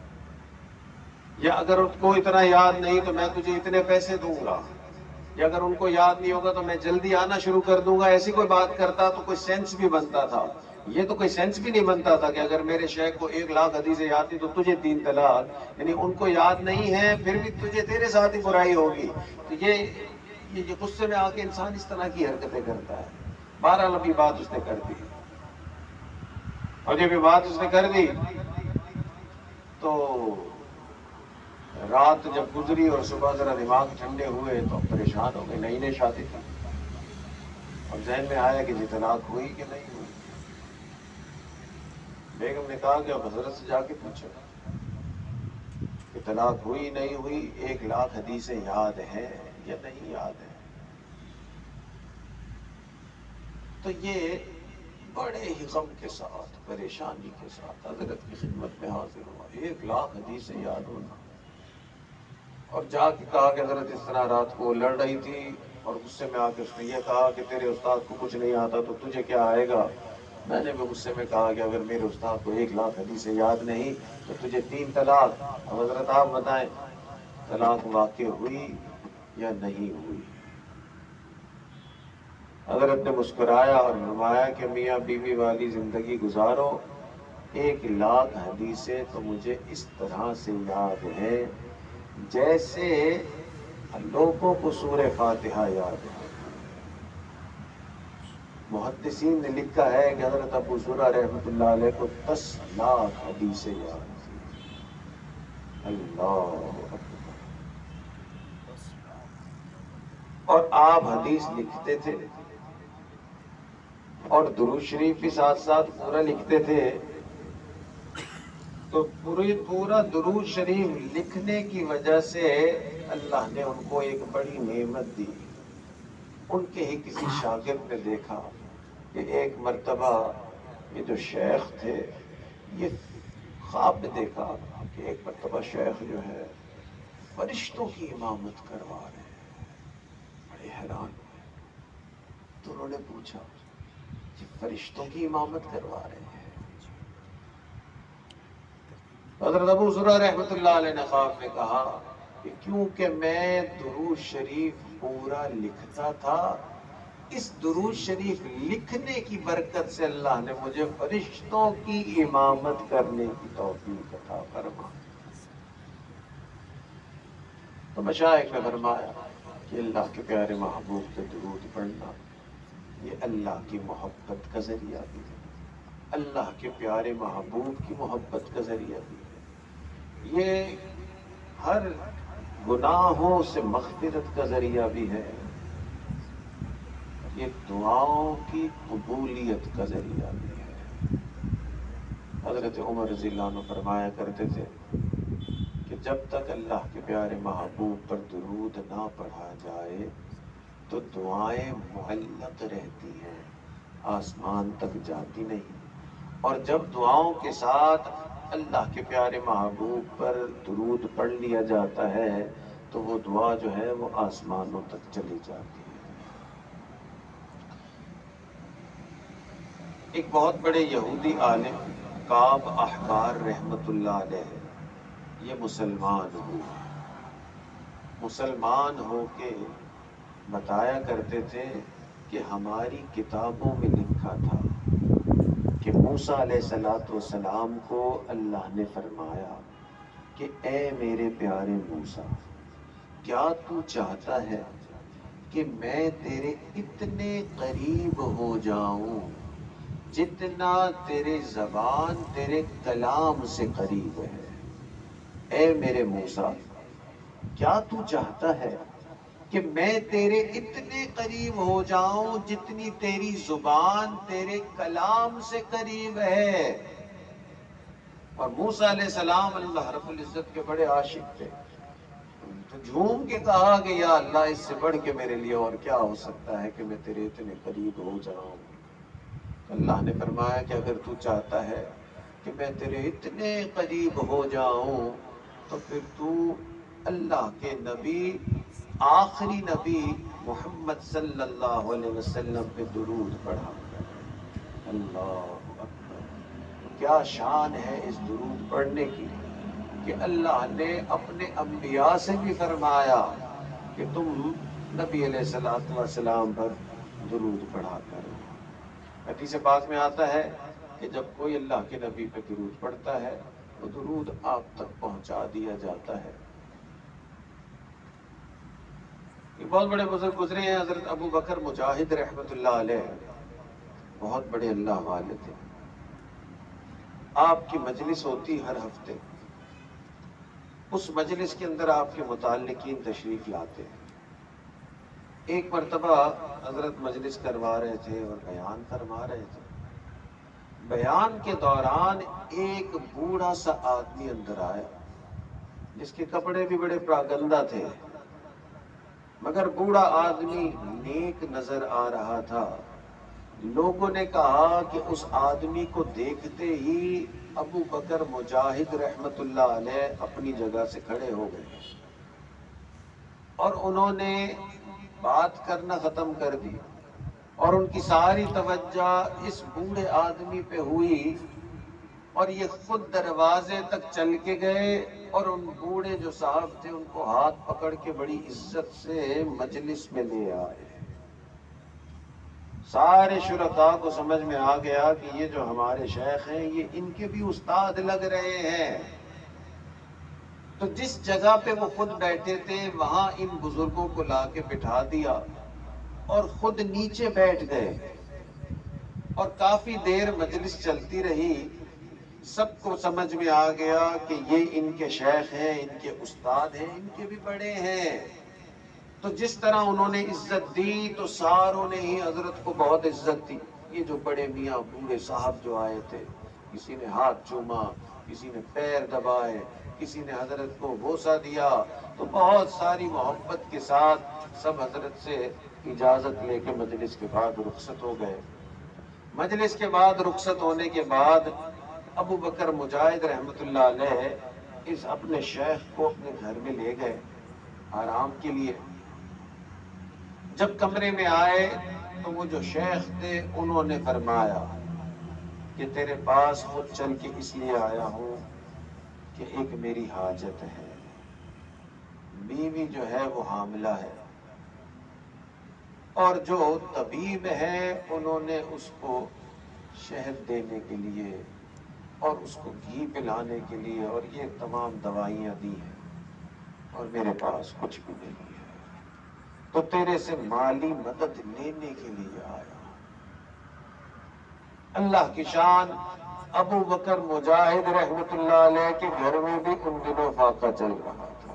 یا اگر ان کو اتنا یاد نہیں تو میں تجھے اتنے پیسے دوں گا، یا اگر ان کو یاد نہیں ہوگا تو میں جلدی آنا شروع کر دوں گا. ایسی کوئی بات کرتا تو کوئی سینس بھی بنتا تھا. یہ تو کوئی سینس بھی نہیں بنتا تھا کہ اگر میرے شیخ کو 1,00,000 حدیثیں یاد تھی تو تجھے 3 طلاق، یعنی ان کو یاد نہیں ہے پھر بھی تجھے تیرے ساتھ ہی برائی ہوگی. تو یہ غصے میں آ کے انسان اس طرح کی حرکتیں کرتا ہے. بہرحال ابھی بات اس نے کر دی، اور جب یہ بات اس نے کر دی تو رات جب گزری اور صبح ذرا دماغ ٹھنڈے ہوئے تو پریشان ہو گئے. نئی نئی شادی تھی اور ذہن میں آیا کہ جی طلاق ہوئی کہ نہیں ہوئی. بیگم نے کہا کہ اب حضرت سے جا کے پوچھو کہ طلاق ہوئی نہیں ہوئی، 1,00,000 حدیثیں یاد ہیں یا نہیں یاد ہیں. تو یہ بڑے ہی غم کے ساتھ، پریشانی کے ساتھ حضرت کی خدمت میں حاضر ہوا. 1,00,000 حدیثیں یاد ہونا، اور جا کے کہا کہ حضرت اس طرح رات کو لڑ رہی تھی اور غصے میں آ کے اس نے یہ کہا کہ تیرے استاد کو کچھ نہیں آتا تو تجھے کیا آئے گا. میں نے بھی غصے میں کہا کہ اگر میرے استاد کو 1,00,000 حدیثیں یاد نہیں تو تجھے 3 طلاق. اب حضرت آپ بتائیں طلاق واقع ہوئی یا نہیں ہوئی؟ حضرت نے مسکرایا اور فرمایا کہ میاں بیوی والی زندگی گزارو، 1,00,000 حدیثیں تو مجھے اس طرح سے یاد ہیں جیسے لوگوں کو سورہ فاتحہ یاد ہے. محدثین نے لکھا ہے کہ حضرت ابو زرع رحمۃ اللہ علیہ کو 10,00,000 حدیثیں یاد تھی. اللہ اکبر. اور آپ حدیث لکھتے تھے اور درود شریف بھی ساتھ ساتھ پورا لکھتے تھے. تو پورا درود شریف لکھنے کی وجہ سے اللہ نے ان کو ایک بڑی نعمت دی. ان کے ہی کسی شاگرد نے دیکھا کہ ایک مرتبہ یہ جو شیخ تھے یہ خواب میں دیکھا کہ ایک مرتبہ شیخ جو ہے فرشتوں کی امامت کروا رہے ہیں. بڑے حیران ہوئے تو انہوں نے پوچھا کہ فرشتوں کی امامت کروا رہے ہیں؟ حضرت ابو زرع رحمۃ اللہ علیہ نے خواب میں کہا کہ کیونکہ میں درود شریف پورا لکھتا تھا، اس درود شریف لکھنے کی برکت سے اللہ نے مجھے فرشتوں کی امامت کرنے کی توفیق عطا فرمائی. تو مشائخ نے فرمایا کہ اللہ کے پیارے محبوب پہ درود پڑھنا یہ اللہ کی محبت کا ذریعہ بھی ہے، اللہ کے پیارے محبوب کی محبت کا ذریعہ بھی ہے. یہ ہر گناہوں سے مغفرت کا ذریعہ بھی ہے، یہ دعاؤں کی قبولیت کا ذریعہ بھی ہے. حضرت عمر رضی اللہ عنہ فرمایا کرتے تھے کہ جب تک اللہ کے پیارے محبوب پر درود نہ پڑھا جائے تو دعائیں معلق رہتی ہیں، آسمان تک جاتی نہیں. اور جب دعاؤں کے ساتھ اللہ کے پیارے محبوب پر درود پڑھ لیا جاتا ہے تو وہ دعا جو ہے وہ آسمانوں تک چلی جاتی ہے. ایک بہت بڑے یہودی عالم کعب احبار رحمۃ اللہ علیہ یہ مسلمان ہو کے بتایا کرتے تھے کہ ہماری کتابوں میں لکھا تھا کہ موسیٰ علیہ السلام کو اللہ نے فرمایا کہ اے میرے پیارے موسیٰ، کیا تو چاہتا ہے کہ میں تیرے اتنے قریب ہو جاؤں جتنا تیرے زبان تیرے کلام سے قریب ہے؟ اے میرے موسیٰ، کیا تو چاہتا ہے کہ میں تیرے اتنے قریب ہو جاؤں جتنی تیری زبان تیرے کلام سے قریب ہے؟ اور موسیٰ علیہ السلام اللہ رب العزت کے بڑے عاشق تھے، تو جھوم کے کہا کہ یا اللہ اس سے بڑھ کے میرے لیے اور کیا ہو سکتا ہے کہ میں تیرے اتنے قریب ہو جاؤں. اللہ نے فرمایا کہ اگر تو چاہتا ہے کہ میں تیرے اتنے قریب ہو جاؤں تو پھر تو اللہ کے نبی، آخری نبی محمد صلی اللہ علیہ وسلم پہ درود پڑھا کریں۔ اللہ اکبر! کیا شان ہے اس درود پڑھنے کی کہ اللہ نے اپنے انبیاء سے بھی فرمایا کہ تم نبی علیہ الصلوۃ والسلام پر درود پڑھا کرو۔ حدیث پاک میں آتا ہے کہ جب کوئی اللہ کے نبی پہ درود پڑھتا ہے تو درود آپ تک پہنچا دیا جاتا ہے۔ یہ بہت بڑے بزرگ گزرے ہیں، حضرت ابو بکر مجاہد رحمۃ اللہ علیہ، بہت بڑے اللہ والے تھے۔ آپ کی مجلس ہوتی ہر ہفتے، اس مجلس کے اندر آپ کے متعلقین تشریف لاتے ہیں۔ ایک مرتبہ حضرت مجلس کروا رہے تھے اور بیان فرما رہے تھے۔ بیان کے دوران ایک بوڑھا سا آدمی اندر آیا جس کے کپڑے بھی بڑے پراگندہ تھے، مگر بوڑھا آدمی نیک نظر آ رہا تھا۔ لوگوں نے کہا کہ اس آدمی کو دیکھتے ہی ابو بکر مجاہد رحمت اللہ علیہ اپنی جگہ سے کھڑے ہو گئے اور انہوں نے بات کرنا ختم کر دی اور ان کی ساری توجہ اس بوڑھے آدمی پہ ہوئی، اور یہ خود دروازے تک چل کے گئے اور ان بوڑھے جو صاحب تھے ان کو ہاتھ پکڑ کے بڑی عزت سے مجلس میں لے آئے۔ سارے شرکاء کو سمجھ میں آ گیا کہ یہ جو ہمارے شیخ ہیں یہ ان کے بھی استاد لگ رہے ہیں۔ تو جس جگہ پہ وہ خود بیٹھے تھے وہاں ان بزرگوں کو لا کے بٹھا دیا اور خود نیچے بیٹھ گئے، اور کافی دیر مجلس چلتی رہی۔ سب کو سمجھ میں آ گیا کہ یہ ان کے شیخ ہیں، ان کے استاد ہیں، ان کے بھی بڑے ہیں۔ تو جس طرح انہوں نے عزت دی تو ساروں نے ہی حضرت کو بہت عزت دی۔ یہ جو بڑے میاں بوڑھے صاحب جو آئے تھے، کسی نے ہاتھ چوما، کسی نے پیر دبائے، کسی نے حضرت کو بوسہ دیا، تو بہت ساری محبت کے ساتھ سب حضرت سے اجازت لے کے مجلس کے بعد رخصت ہو گئے۔ مجلس کے بعد رخصت ہونے کے بعد ابو بکر مجاہد رحمت اللہ علیہ اس اپنے شیخ کو اپنے گھر میں لے گئے آرام کے لیے۔ جب کمرے میں آئے تو وہ جو شیخ تھے انہوں نے فرمایا کہ تیرے پاس خود چل کے اس لیے آیا ہوں کہ ایک میری حاجت ہے۔ بیوی جو ہے وہ حاملہ ہے اور جو طبیب ہے انہوں نے اس کو شہد دینے کے لیے اور اس کو گھی پلانے کے لیے اور یہ تمام دوائیاں دی ہیں، اور میرے پاس کچھ بھی نہیں ہے، تو تیرے سے مالی مدد لینے کے لیے آیا۔ اللہ کی شان، ابو بکر مجاہد رحمت اللہ علیہ کے گھر میں بھی ان دنوں فاقہ چل رہا تھا،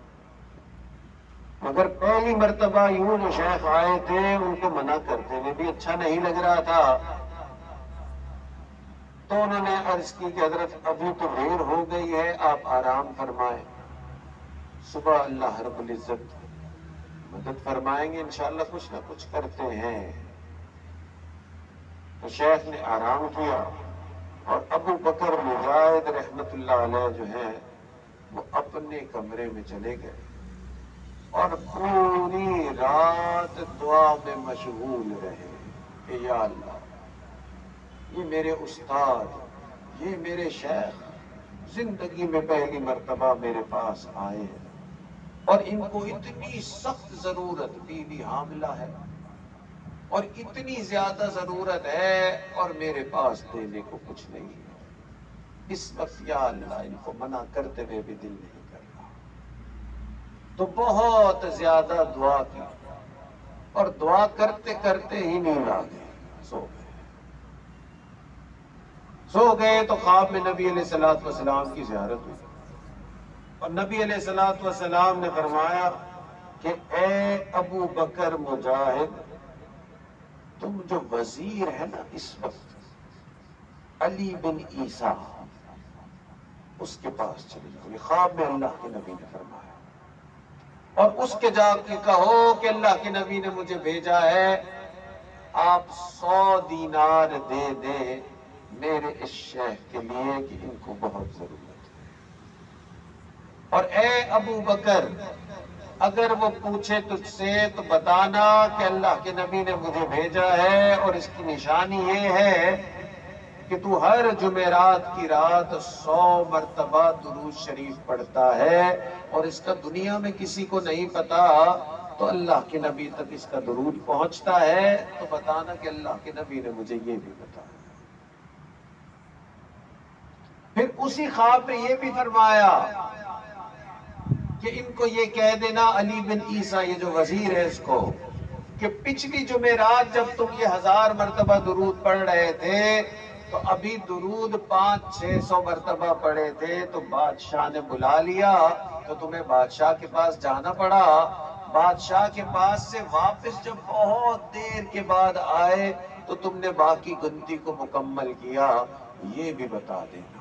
مگر پہلی مرتبہ یوں جو شیخ آئے تھے ان کو منع کرتے ہوئے بھی اچھا نہیں لگ رہا تھا، تو انہوں نے عرض کی کہ حضرت ابھی تو دیر ہو گئی ہے، آپ آرام فرمائیں، صبح اللہ رب العزت مدد فرمائیں گے، انشاءاللہ کچھ نہ کچھ کرتے ہیں۔ تو شیخ نے آرام کیا اور ابو بکر مجاہد رحمت اللہ علیہ جو ہیں وہ اپنے کمرے میں چلے گئے اور پوری رات دعا میں مشغول رہے کہ یا اللہ، یہ میرے استاد، یہ میرے شیخ زندگی میں پہلی مرتبہ میرے پاس آئے ہیں اور ان کو اتنی سخت ضرورت، بیوی حاملہ ہے اور اتنی زیادہ ضرورت ہے اور میرے پاس دینے کو کچھ نہیں ہے، اس وقت یا اللہ ان کو منع کرتے ہوئے بھی دل نہیں کر رہا۔ تو بہت زیادہ دعا کی اور دعا کرتے کرتے ہی نیند آ گئی، سو گئے تو خواب میں نبی علیہ الصلوۃ والسلام کی زیارت ہوئی اور نبی علیہ الصلوۃ والسلام نے فرمایا کہ اے ابو بکر مجاہد، تم جو وزیر ہے نا اس وقت علی بن عیسیٰ، اس کے پاس چلے جاؤ، یہ خواب میں اللہ کے نبی نے فرمایا، اور اس کے جا کے کہو کہ اللہ کے نبی نے مجھے بھیجا ہے، آپ 100 دینار دے دیں میرے اس شیخ کے لیے کہ ان کو بہت ضرورت ہے۔ اور اے ابو بکر، اگر وہ پوچھے تجھ سے تو بتانا کہ اللہ کے نبی نے مجھے بھیجا ہے، اور اس کی نشانی یہ ہے کہ تو ہر جمعرات کی رات 100 مرتبہ درود شریف پڑھتا ہے، اور اس کا دنیا میں کسی کو نہیں پتا، تو اللہ کے نبی تک اس کا درود پہنچتا ہے، تو بتانا کہ اللہ کے نبی نے مجھے یہ بھی بتایا۔ پھر اسی خواب میں یہ بھی فرمایا کہ ان کو یہ کہہ دینا، علی بن عیسیٰ یہ جو وزیر ہے اس کو، کہ پچھلی جمعرات جب تم یہ 1000 مرتبہ درود پڑھ رہے تھے تو ابھی درود 500-600 مرتبہ پڑھے تھے، تو بادشاہ نے بلا لیا تو تمہیں بادشاہ کے پاس جانا پڑا۔ بادشاہ کے پاس سے واپس جب بہت دیر کے بعد آئے تو تم نے باقی گنتی کو مکمل کیا، یہ بھی بتا دینا۔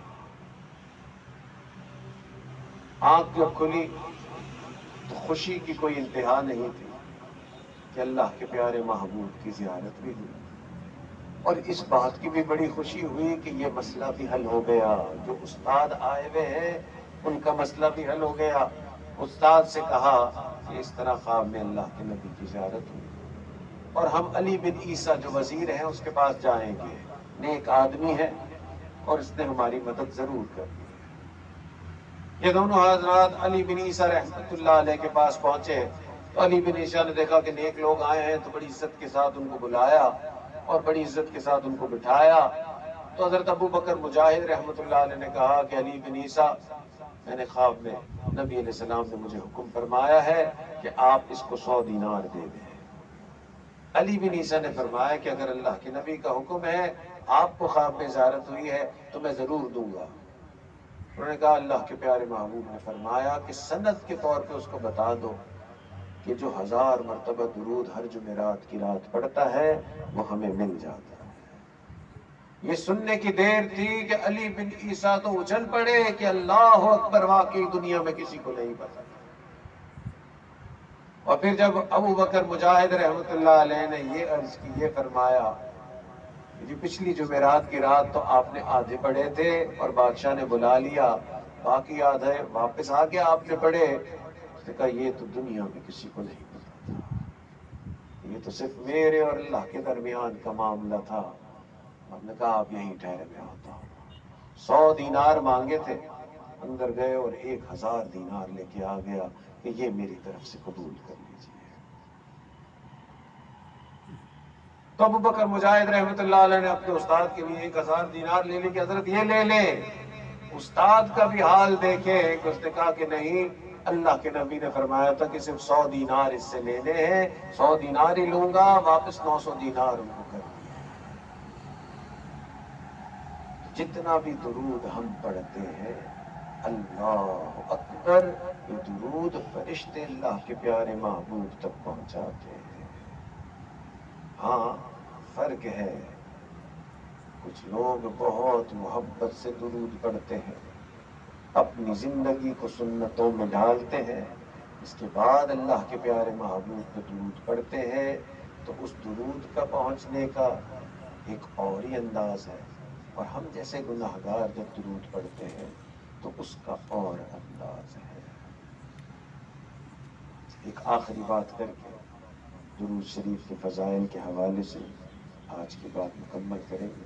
آنکھ جب کھلی تو خوشی کی کوئی انتہا نہیں تھی کہ اللہ کے پیارے محبوب کی زیارت بھی ہوئی، اور اس بات کی بھی بڑی خوشی ہوئی کہ یہ مسئلہ بھی حل ہو گیا، جو استاد آئے ہوئے ہیں ان کا مسئلہ بھی حل ہو گیا۔ استاد سے کہا کہ اس طرح خواب میں اللہ کے نبی کی زیارت ہوئی، اور ہم علی بن عیسیٰ جو وزیر ہیں اس کے پاس جائیں گے، نیک آدمی ہے اور اس نے ہماری مدد ضرور کر دی۔ یہ دونوں حضرات علی بن عیسیٰ رحمۃ اللہ علیہ کے پاس پہنچے تو علی بن عیسیٰ نے دیکھا کہ نیک لوگ آئے ہیں، تو بڑی عزت کے ساتھ ان کو بلایا اور بڑی عزت کے ساتھ ان کو بٹھایا۔ تو حضرت ابو بکر مجاہد رحمۃ اللہ علیہ نے کہا کہ علی بن عیسیٰ، میں نے خواب میں نبی علیہ السلام نے مجھے حکم فرمایا ہے کہ آپ اس کو 100 دینار دے دیں۔ علی بن عیسیٰ نے فرمایا کہ اگر اللہ کے نبی کا حکم ہے، آپ کو خواب میں زیارت ہوئی ہے تو میں ضرور دوں گا۔ انہوں نے کہا اللہ کے پیارے محبوب نے فرمایا کہ سند کے طور پہ اس کو بتا دو کہ جو 1000 مرتبہ درود ہر جمعرات کی رات پڑھتا ہے وہ ہمیں مل جاتا ہے۔ یہ سننے کی دیر تھی کہ علی بن عیسیٰ تو اچھل پڑے کہ اللہ اکبر، واقعی دنیا میں کسی کو نہیں پتا۔ اور پھر جب ابو بکر مجاہد رحمۃ اللہ علیہ نے یہ عرض کی، یہ فرمایا کہ پچھلی جمعرات کی رات تو آپ نے آدھے پڑھے تھے اور بادشاہ نے بلا لیا، باقی آدھے واپس آ کے آپ نے پڑھے۔ اس نے کہا یہ تو دنیا میں کسی کو نہیں پتا تھا، یہ تو صرف میرے اور اللہ کے درمیان کا معاملہ تھا۔ ہم نے کہا آپ یہیں ٹھہرے، میں آتا ہوں۔ 100 دینار مانگے تھے، اندر گئے اور 1000 دینار لے کے آ گیا کہ یہ میری طرف سے قبول کر لیجیے۔ تو ابو بکر مجاہد رحمۃ اللہ علیہ نے اپنے استاد کے لیے 1000 دینار لے لی کہ حضرت یہ لے لیں۔ استاد کا بھی حال دیکھے کہ اس نے کہا کہ نہیں، اللہ کے نبی نے فرمایا تھا کہ صرف 100 دینار اس سے لینے ہیں، 100 دینار ہی لوں گا، واپس 900 دینار ان کو کر دیا۔ جتنا بھی درود ہم پڑھتے ہیں اللہ اکبر، یہ درود فرشتے اللہ کے پیارے محبوب تک پہنچاتے ہیں۔ ہاں فرق ہے، کچھ لوگ بہت محبت سے درود پڑھتے ہیں، اپنی زندگی کو سنتوں میں ڈالتے ہیں، اس کے بعد اللہ کے پیارے محبوب پہ درود پڑھتے ہیں، تو اس درود کا پہنچنے کا ایک اور ہی انداز ہے، اور ہم جیسے گناہگار جب درود پڑھتے ہیں تو اس کا اور انداز ہے۔ ایک آخری بات کر کے درود شریف کے فضائل کے حوالے سے آج کی بات مکمل کریں گے۔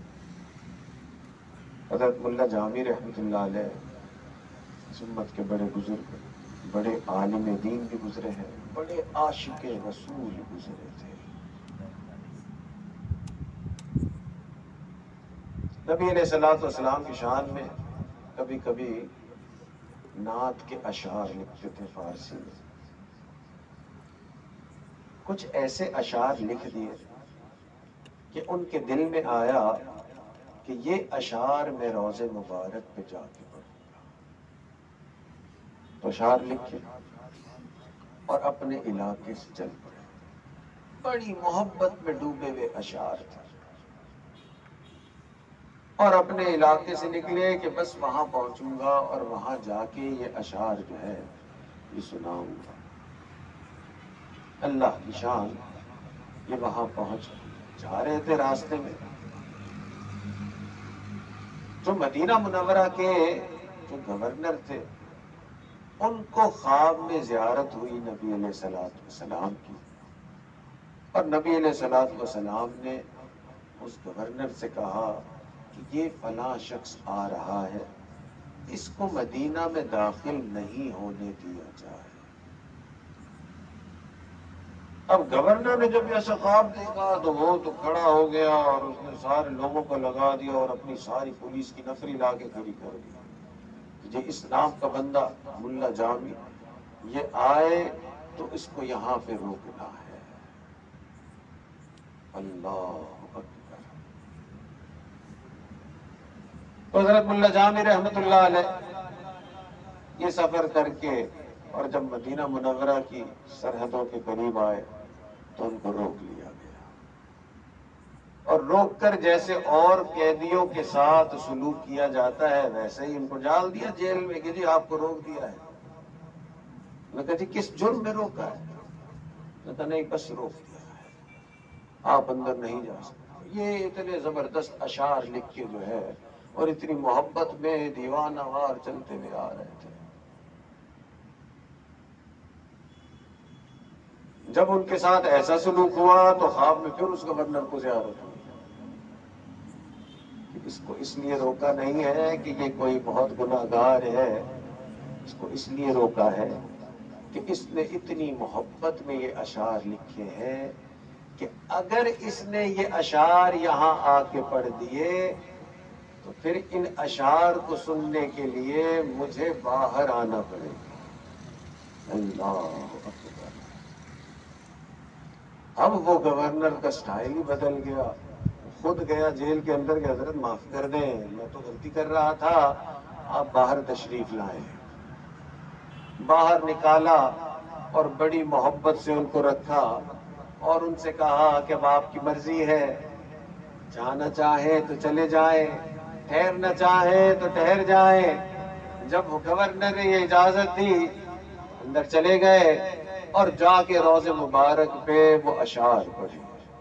حضرت ملا جامی رحمۃ اللہ علیہ اس امت کے بڑے بزرگ، بڑے عالم دین بھی گزرے ہیں، بڑے عاشق رسول گزرے تھے۔ نبی علیہ الصلوۃ والسلام کی شان میں کبھی کبھی نعت کے اشعار لکھتے تھے فارسی میں۔ کچھ ایسے اشعار لکھ دیے کہ ان کے دل میں آیا کہ یہ اشعار میں روضہ مبارک پہ جا کے پڑھوں گا، تو اشعار لکھے اور اپنے علاقے سے چل پڑے۔ بڑی محبت میں ڈوبے ہوئے اشعار تھے، اور اپنے علاقے سے نکلے کہ بس وہاں پہنچوں گا اور وہاں جا کے یہ اشعار جو ہے یہ سناؤں گا۔ اللہ کی شان، یہ وہاں پہنچ جا رہے تھے، راستے میں جو مدینہ منورہ کے جو گورنر تھے ان کو خواب میں زیارت ہوئی نبی علیہ الصلوۃ والسلام کی، اور نبی علیہ الصلوۃ والسلام نے اس گورنر سے کہا کہ یہ فلاں شخص آ رہا ہے، اس کو مدینہ میں داخل نہیں ہونے دیا جائے۔ اب گورنر نے جب ایسا خواب دیکھا تو وہ تو کھڑا ہو گیا اور اس نے سارے لوگوں کو لگا دیا اور اپنی ساری پولیس کی نفری لا کے کھڑی کر دی کہ یہ اسلام کا بندہ ملا جامی یہ آئے تو اس کو یہاں پہ روکنا ہے۔ اللہ اکبر۔ تو حضرت ملا جامی رحمت اللہ علیہ یہ سفر کر کے اور جب مدینہ منورہ کی سرحدوں کے قریب آئے تو ان کو روک لیا گیا، اور روک کر جیسے اور قیدیوں کے ساتھ سلوک کیا جاتا ہے ویسے ہی ان کو ڈال دیا جیل میں کہ جی آپ کو روک دیا ہے۔ میں کہا جی کس جرم میں روکا ہے؟ میں کہا نہیں بس روک دیا ہے، آپ اندر نہیں جا سکتے۔ یہ اتنے زبردست اشعار لکھ کے جو ہے اور اتنی محبت میں دیوانہ وار چلتے ہوئے آ رہے تھے۔ جب ان کے ساتھ ایسا سلوک ہوا تو خواب میں پھر اس گورنر کو زیارت ہوئی کہ اس کو اس لیے روکا نہیں ہے کہ یہ کوئی بہت گناہ گار ہے، اس کو اس لیے روکا ہے کہ اس نے اتنی محبت میں یہ اشعار لکھے ہیں کہ اگر اس نے یہ اشعار یہاں آ کے پڑھ دیے تو پھر ان اشعار کو سننے کے لیے مجھے باہر آنا پڑے گا۔ اللہ اکبر۔ اب وہ گورنر کا سٹائل ہی بدل گیا، خود گیا جیل کے اندر کہ حضرت معاف کر دیں، میں تو غلطی کر رہا تھا، آپ باہر تشریف لائیں۔ باہر نکالا اور بڑی محبت سے ان کو رکھا اور ان سے کہا کہ اب آپ کی مرضی ہے، جانا چاہیں تو چلے جائیں، ٹھہرنا چاہیں تو ٹھہر جائیں۔ جب گورنر نے یہ اجازت دی اندر چلے گئے اور جا کے روضے مبارک پہ وہ اشعار پڑھے،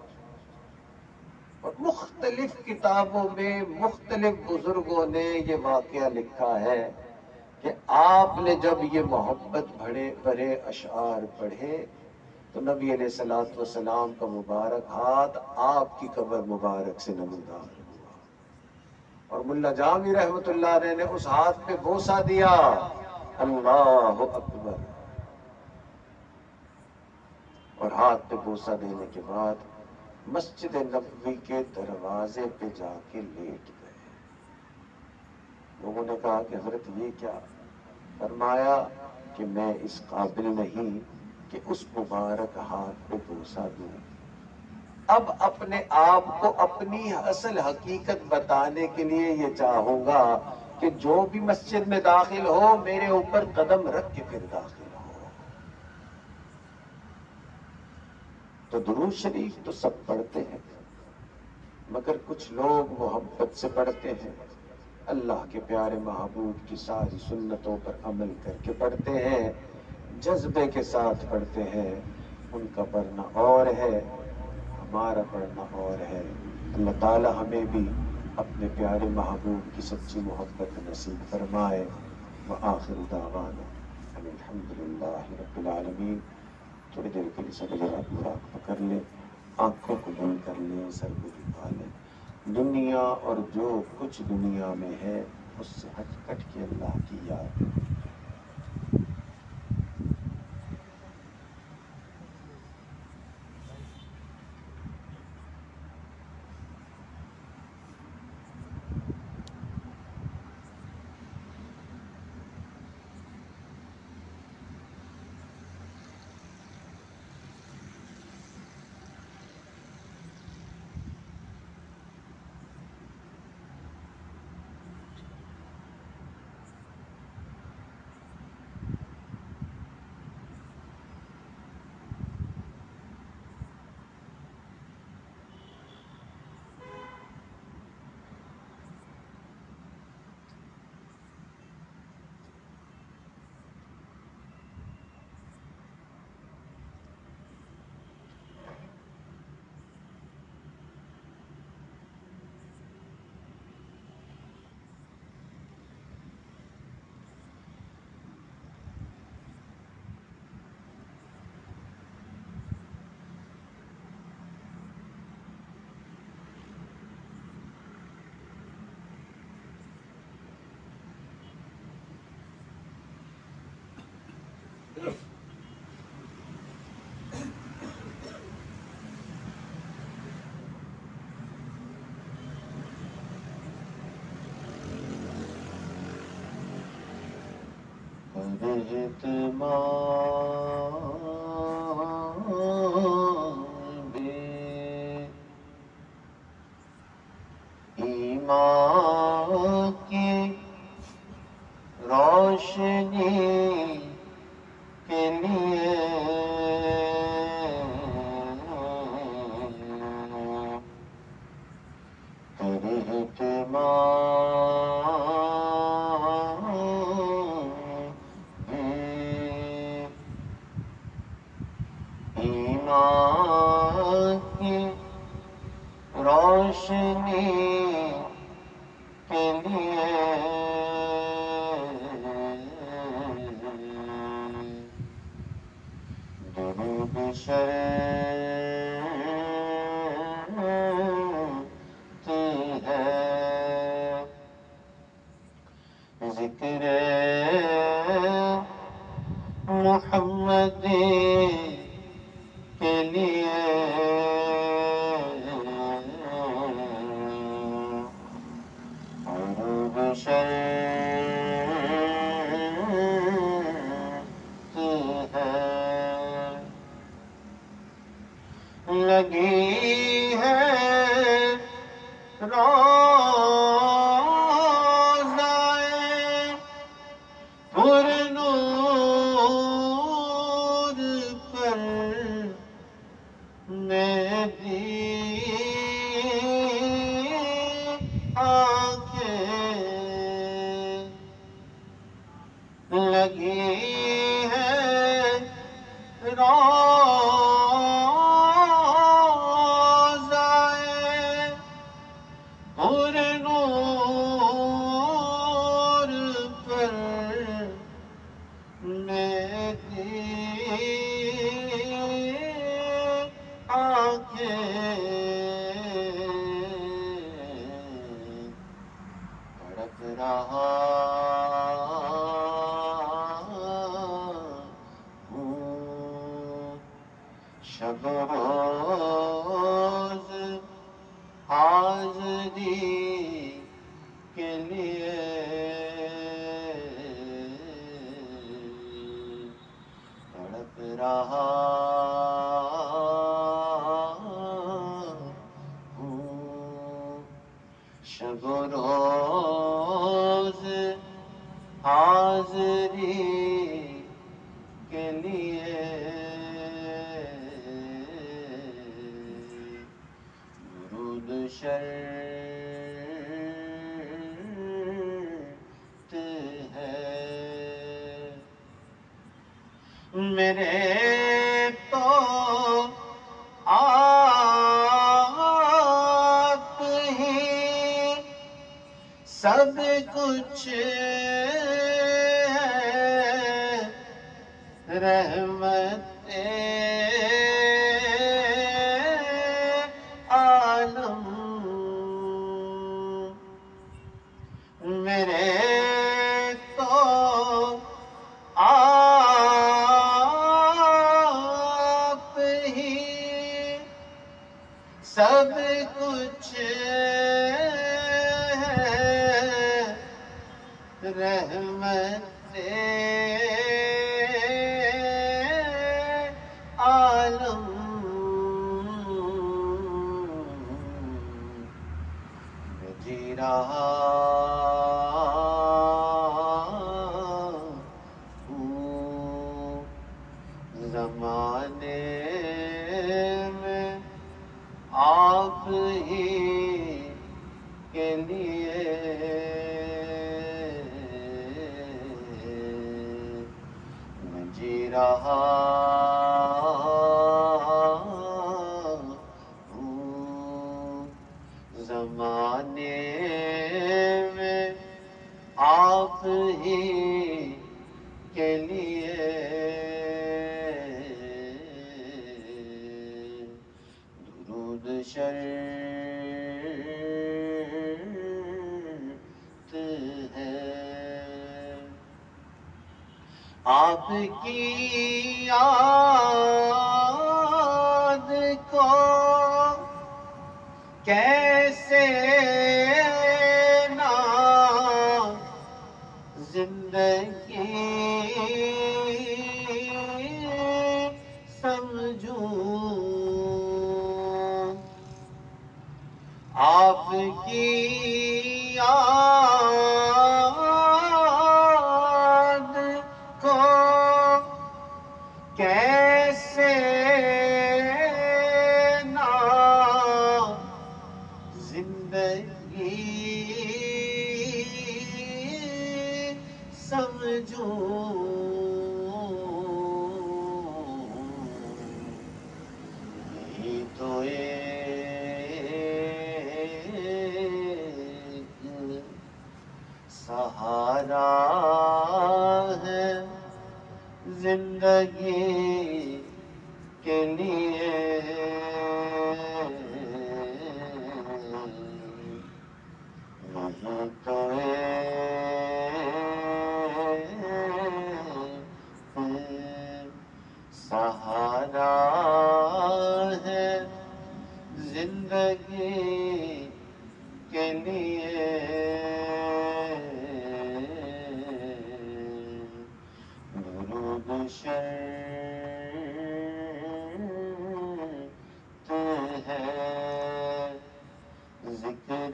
اور مختلف کتابوں میں مختلف بزرگوں نے یہ واقعہ لکھا ہے کہ آپ نے جب یہ محبت بھرے اشعار پڑھے تو نبی علیہ الصلوۃ والسلام کا مبارک ہاتھ آپ کی قبر مبارک سے نمودار ہوا، اور ملا جامی رحمت اللہ علیہ نے اس ہاتھ پہ بوسہ دیا۔ اللہ اکبر۔ اور ہاتھ پہ بوسہ دینے کے بعد مسجد نبوی کے دروازے پہ جا کے لیٹ گئے۔ لوگوں نے کہا کہ حضرت یہ کیا؟ فرمایا کہ میں اس قابل نہیں کہ اس مبارک ہاتھ پہ بوسہ دوں، اب اپنے آپ کو اپنی اصل حقیقت بتانے کے لیے یہ چاہوں گا کہ جو بھی مسجد میں داخل ہو میرے اوپر قدم رکھ کے پھر داخل ہو۔ تو درود شریف تو سب پڑھتے ہیں مگر کچھ لوگ محبت سے پڑھتے ہیں، اللہ کے پیارے محبوب کی ساری سنتوں پر عمل کر کے پڑھتے ہیں، جذبے کے ساتھ پڑھتے ہیں، ان کا پڑھنا اور ہے، ہمارا پڑھنا اور ہے۔ اللہ تعالی ہمیں بھی اپنے پیارے محبوب کی سچی محبت نصیب فرمائے۔ وآخر دعوانا ان الحمدللہ رب العالمین۔ تھوڑی دیر کے لیے سب ذرا مراقبہ کر لیں، آنکھوں کو بند کر لیں، سر کو جھکا لیں۔ دنیا اور جو کچھ دنیا میں ہے اس سے ہٹ کٹ کے اللہ کی یاد۔ اہتمام بے ایمان کی روشنی کے لیے تیرے اہتمام ہے ایمان کی روشنی کے لیے درود شرط ہے ذکر محمد کے لیے درود شرط ہے لگی ہے روزائے پر نور پر میری آنکھیں لگی ہے روزائے پر نور پر میری آنکھیں تڑپ رہا ہوں شب روز حاضری کے لیے تڑپ رہا ہوں شب روز حاضری کے لیے درود شرط ہے میرے تو آپ ہی سب کچھ ہے رحمت عالم میرے تو آپ ہی سب کچھ ہے رحمت عالم میں جی رہا ہوں زمانے میں آپ ہی کے لیے میں جی رہا ہوں زمانے میں آپ ہی کے لیے درود شرط ہے آپ کی یاد کو کیسے نہ زندگی آپ کی یاد کو کیسے نا زندگی سمجھوں، یہ تو ایک سہارا ہے زندگی کے لیے، یہ تو ایک سہارا ہے زندگی کے لیے، درود شرط ہے ذکر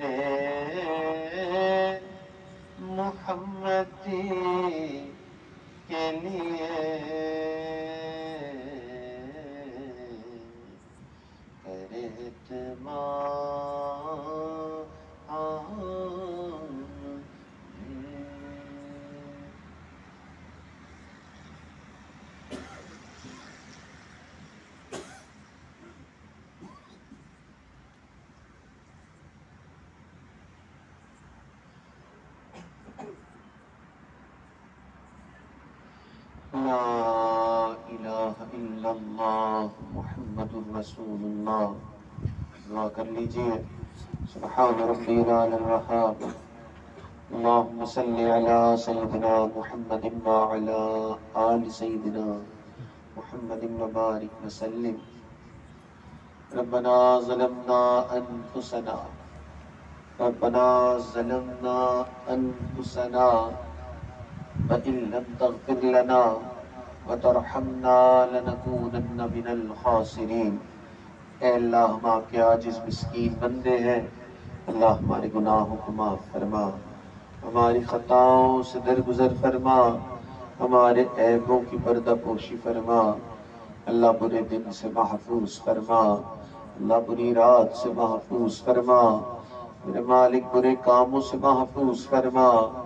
محمدی کے لیے، کرے لا الہ الا اللہ محمد الرسول اللہ۔ دعا کر لیجئے، سبحان ربی العلی الوہاب، اللہم صلی علی سیدنا محمد وعلی آل سیدنا محمد وبارک وسلم۔ ربنا ظلمنا انفسنا ربنا ظلمنا انفسنا وَإِن لَّمْ تَغْفِرْ لَنَا وَتَرْحَمْنَا لَنَكُونَنَّ مِنَ الْخَاسِرِينَ۔ اے اللہ، ہم آپ کے عاجز مسکین بندے ہیں، اللہ ہمارے گناہوں کو معاف فرما، ہماری خطاؤں سے درگزر فرما، ہمارے عیبوں کی پردہ پوشی فرما، اللہ برے دن سے محفوظ فرما، اللہ بری رات سے محفوظ فرما، میرے مالک برے کاموں سے محفوظ فرما،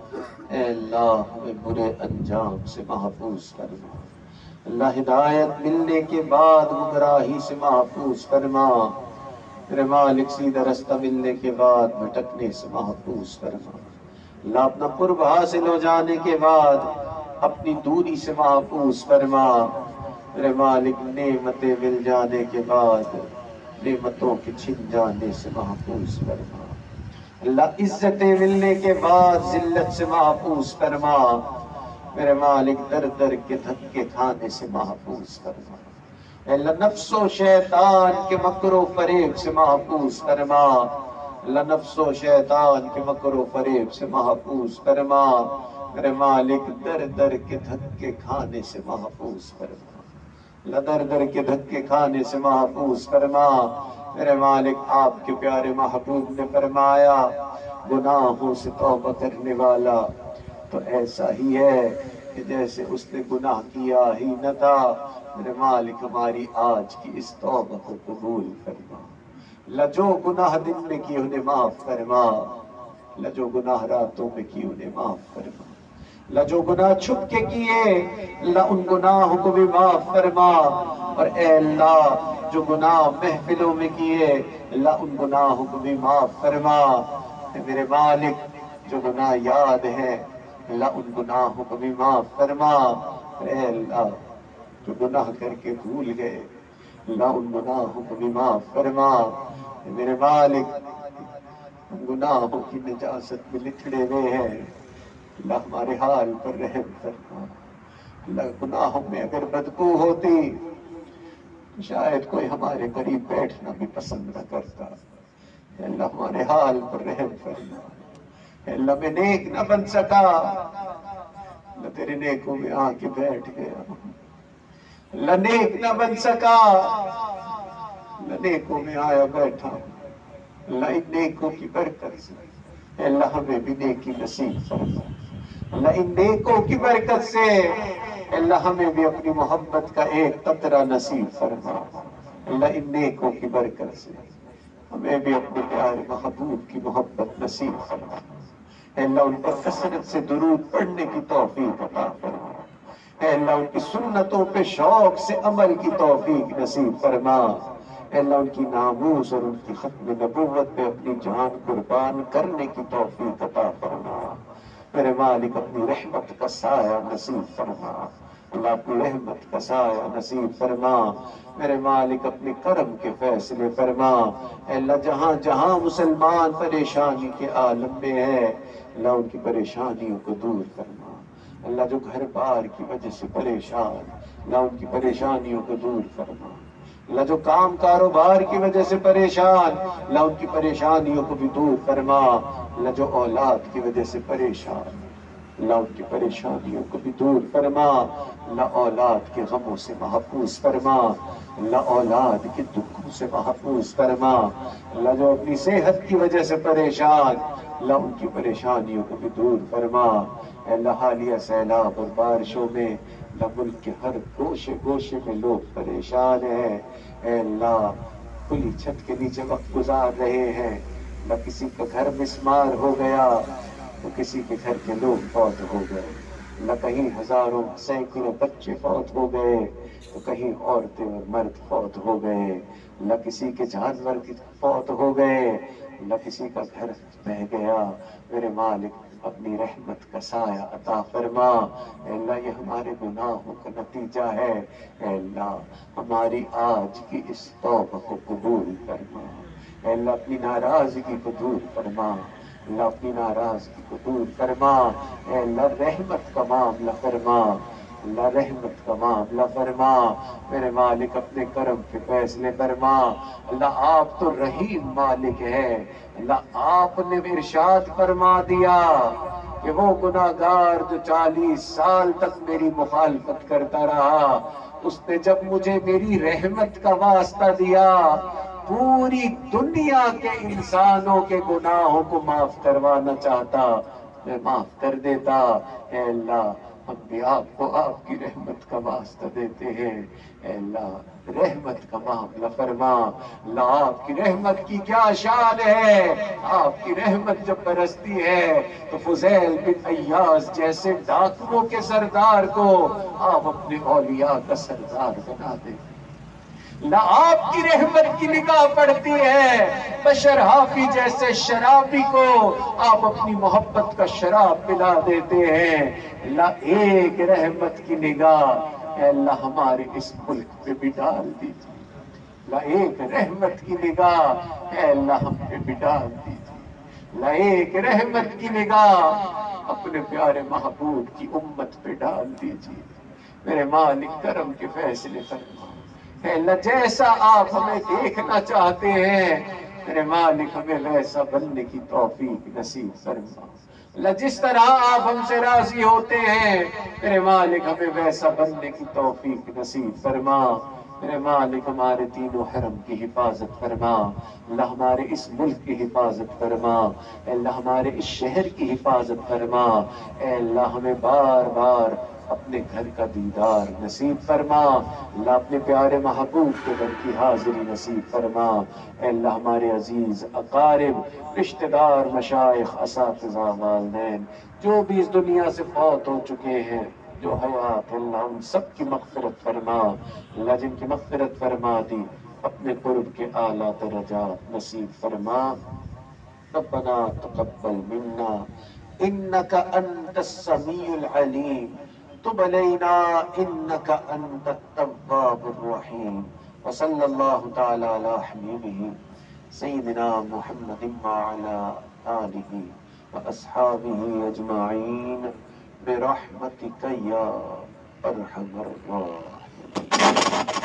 اے اللہ ہمیں برے انجام سے محفوظ فرما، اللہ ہدایت ملنے کے بعد گمراہی سے محفوظ فرما، میرے مالک سیدھا رستہ ملنے کے بعد بھٹکنے سے محفوظ فرما، اللہ اپنا قرب حاصل ہو جانے کے بعد اپنی دوری سے محفوظ فرما، میرے مالک نعمتیں مل جانے کے بعد نعمتوں کے چھن جانے سے محفوظ فرما، اللہ عزتیں ملنے کے بعد ذلت سے محفوظ فرما، میرے مالک در در کے دھکے کھانے سے محفوظ فرما، اے اللہ نفس و شیطان کے مکر و فریب سے محفوظ فرما، اللہ نفس و شیطان کے مکر و فریب سے محفوظ فرما، میرے مالک در در کے دھکے کھانے سے محفوظ فرما، اللہ در در کے دھکے کھانے سے محفوظ فرما، میرے مالک آپ کے پیارے محبوب نے فرمایا گناہوں سے توبہ کرنے والا تو ایسا ہی ہے کہ جیسے اس نے گناہ کیا ہی نہ تھا، میرے مالک ہماری آج کی اس توبہ کو قبول فرما، اللہ جو گناہ دن میں کی انہیں معاف فرما، اللہ جو گناہ راتوں میں کی انہیں معاف فرما، اللہ جو گناہ چھپ کے کیے اللہ ان گناہوں کو بھی معاف فرما، اور اے اللہ جو گناہ محفلوں میں کیے اللہ ان گناہوں کو بھی معاف فرما، اے میرے مالک جو گناہ یاد ہے اللہ ان گناہوں کو بھی معاف فرما، اے اللہ جو گناہ کر کے بھول گئے اللہ ان گناہوں کو بھی معاف فرما، اے میرے مالک ان گناہوں کی نجاست میں لکھڑے ہوئے ہیں اللہ ہمارے حال پر رحم فرما، اللہ گناہوں میں اگر بدبو ہوتی تو شاید کوئی ہمارے قریب بیٹھنا بھی پسند نہ کرتا، اے اللہ ہمارے حال پر رحم فرما، اے اللہ میں نیک نہ بن سکا اللہ تیرے نیکوں میں آ کے بیٹھ گیا، اللہ نیک نہ بن سکا اللہ نیکوں میں آیا بیٹھا، اللہ ان نیکوں کی برکت سے اے اللہ ہمیں بھی نیکی نصیب فرما، اللہ ان نیکوں کی برکت سے اے اللہ ہمیں بھی اپنی محبت کا ایک قطرہ نصیب فرما، اللہ ان نیکوں کی برکت سے ہمیں بھی اپنے پیارے محبوب کی محبت نصیب فرما، اے اللہ ان پر کثرت سے درود پڑھنے کی توفیق عطا فرما، اے اللہ ان کی سنتوں پہ شوق سے عمل کی توفیق نصیب فرما، اے اللہ ان کی ناموس اور ان کی ختم نبوت پہ اپنی جان قربان کرنے کی توفیق عطا فرما، میرے مالک اپنی رحمت کا سایہ نصیب فرما، اللہ اپنی رحمت کا سایہ نصیب فرما، میرے مالک اپنے کرم کے فیصلے فرما، اے اللہ جہاں جہاں مسلمان پریشانی کے عالم میں ہے اللہ ان کی پریشانیوں کو دور فرما، اللہ جو گھر بار کی وجہ سے پریشان اللہ ان کی پریشانیوں کو دور فرما، اللہ جو کام کاروبار کی وجہ سے پریشان اللہ ان کی پریشانیوں کو بھی دور فرما، اللہ جو اولاد کی وجہ سے پریشان اللہ ان کی پریشانیوں کو بھی دور فرما، اللہ اولاد کے غموں سے محفوظ فرما، اللہ اولاد کے دکھوں سے محفوظ فرما، اللہ جو اپنی صحت کی وجہ سے پریشان اللہ ان کی پریشانیوں کو بھی دور فرما، اے اللہ حالیہ سیلاب اور بارشوں میں اللہ ملک کے ہر گوشے گوشے میں لوگ پریشان ہیں، اے اللہ کھلی چھت کے نیچے وقت گزار رہے ہیں، نہ کسی کا گھر مسمار ہو گیا تو کسی کے گھر کے لوگ فوت ہو گئے، نہ کہیں ہزاروں سینکڑوں بچے فوت ہو گئے تو کہیں عورتیں اور مرد فوت ہو گئے، نہ کسی کے جانور فوت ہو گئے نہ کسی کا گھر بہ گیا، میرے مالک اپنی رحمت کا سایہ عطا فرما، اے اللہ یہ ہمارے گناہوں کا نتیجہ ہے، اے اللہ ہماری آج کی اس توبہ کو قبول فرما، اے اللہ اپنی ناراضگی کو دور فرما، اللہ اپنی ناراضگی کو دور فرما، اے اللہ رحمت کا معاملہ فرما، اللہ رحمت کا معاملہ فرما، میرے مالک اپنے کرم کے فیصلے فرما، اللہ آپ تو رحیم مالک ہے، اللہ آپ نے ارشاد فرما دیا کہ وہ گناہگار جو 40 سال تک میری مخالفت کرتا رہا اس نے جب مجھے میری رحمت کا واسطہ دیا پوری دنیا کے انسانوں کے گناہوں کو معاف کروانا چاہتا میں معاف کر دیتا، اے اللہ ہم بھی آپ کو آپ کی رحمت کا واسطہ دیتے ہیں، اے اللہ رحمت کا معاملہ فرما، اللہ آپ کی رحمت کی کیا شان ہے، آپ کی رحمت جب برستی ہے تو فضیل بن ایاز جیسے ڈاکوؤں کے سردار کو آپ اپنے اولیاء کا سردار بنا دیں، نہ آپ کی رحمت کی نگاہ پڑتی ہے بشر حافی جیسے شرابی کو آپ اپنی محبت کا شراب پلا دیتے ہیں، اللہ ایک رحمت کی نگاہ اے اللہ ہمارے اس ملک پہ بھی ڈال دیجیے، اللہ ایک رحمت کی نگاہ اے اللہ ہم پہ بھی ڈال دیجیے، اللہ ایک رحمت کی نگاہ اپنے پیارے محبوب کی امت پہ ڈال دیجیے، میرے مالک کرم کے فیصلے فرما، اے اللہ جیسا آپ ہمیں دیکھنا چاہتے ہیں میرے مالک ہمیں ویسا بننے کی توفیق نصیب فرما، اللہ جس طرح آپ ہم سے راضی ہوتے ہیں میرے مالک ہمیں ویسا بننے کی توفیق نصیب فرما، میرے مالک ہمارے تینوں حرم کی حفاظت فرما، اللہ ہمارے اس ملک کی حفاظت فرما، اے اللہ ہمارے اس شہر کی حفاظت فرما، اے اللہ ہمیں بار بار اپنے گھر کا دیدار نصیب فرما، اللہ اپنے پیارے محبوب کے گھر کی حاضری نصیب فرما، اے اللہ ہمارے عزیز اقارب رشتہ دار مشائخ اساتذہ والدین جو بھی اس دنیا سے فوت ہو چکے ہیں جو حیات اللہ ان سب کی مغفرت فرما، اللہ جن کی مغفرت فرما دی اپنے قرب کے اعلیٰ درجات نصیب فرما، ربنا تقبل منا انك انت السميع العليم تب علينا انك انت التواب الرحيم، وصلى الله تعالى على حبيبه سيدنا محمد وعلى آله وأصحابه أجمعين برحمتك يا أرحم الراحمين۔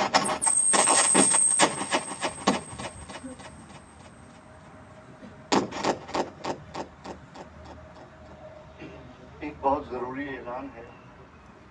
ایک بہت ضروری اعلان ہے،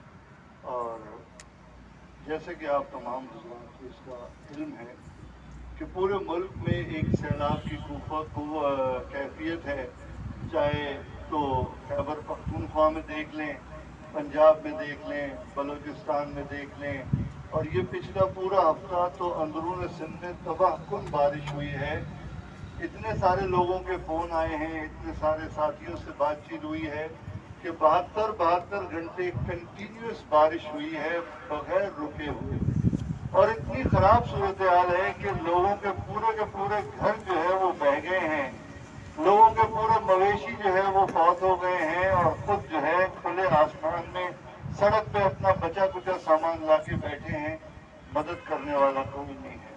اور جیسے کہ آپ تمام حضرات کو اس کا علم ہے کہ پورے ملک میں ایک سیلاب کی کیفیت ہے، چاہے تو خیبر پختونخوا میں دیکھ لیں، پنجاب میں دیکھ لیں، بلوچستان میں دیکھ لیں، اور یہ پچھلا پورا ہفتہ تو اندرون سندھ میں تباہ کن بارش ہوئی ہے۔ اتنے سارے لوگوں کے فون آئے ہیں، اتنے سارے ساتھیوں سے بات چیت ہوئی ہے کہ 72 گھنٹے کنٹینیوس بارش ہوئی ہے بغیر رکے ہوئے، اور اتنی خراب صورتحال ہے کہ لوگوں کے پورے گھر جو ہے وہ بہہ گئے ہیں، لوگوں کے پورے مویشی جو ہے وہ فوت ہو گئے ہیں، اور خود جو ہے کھلے آسمان میں سڑک پہ اپنا بچا کچا سامان لا کے بیٹھے ہیں، مدد کرنے والا کوئی نہیں ہے۔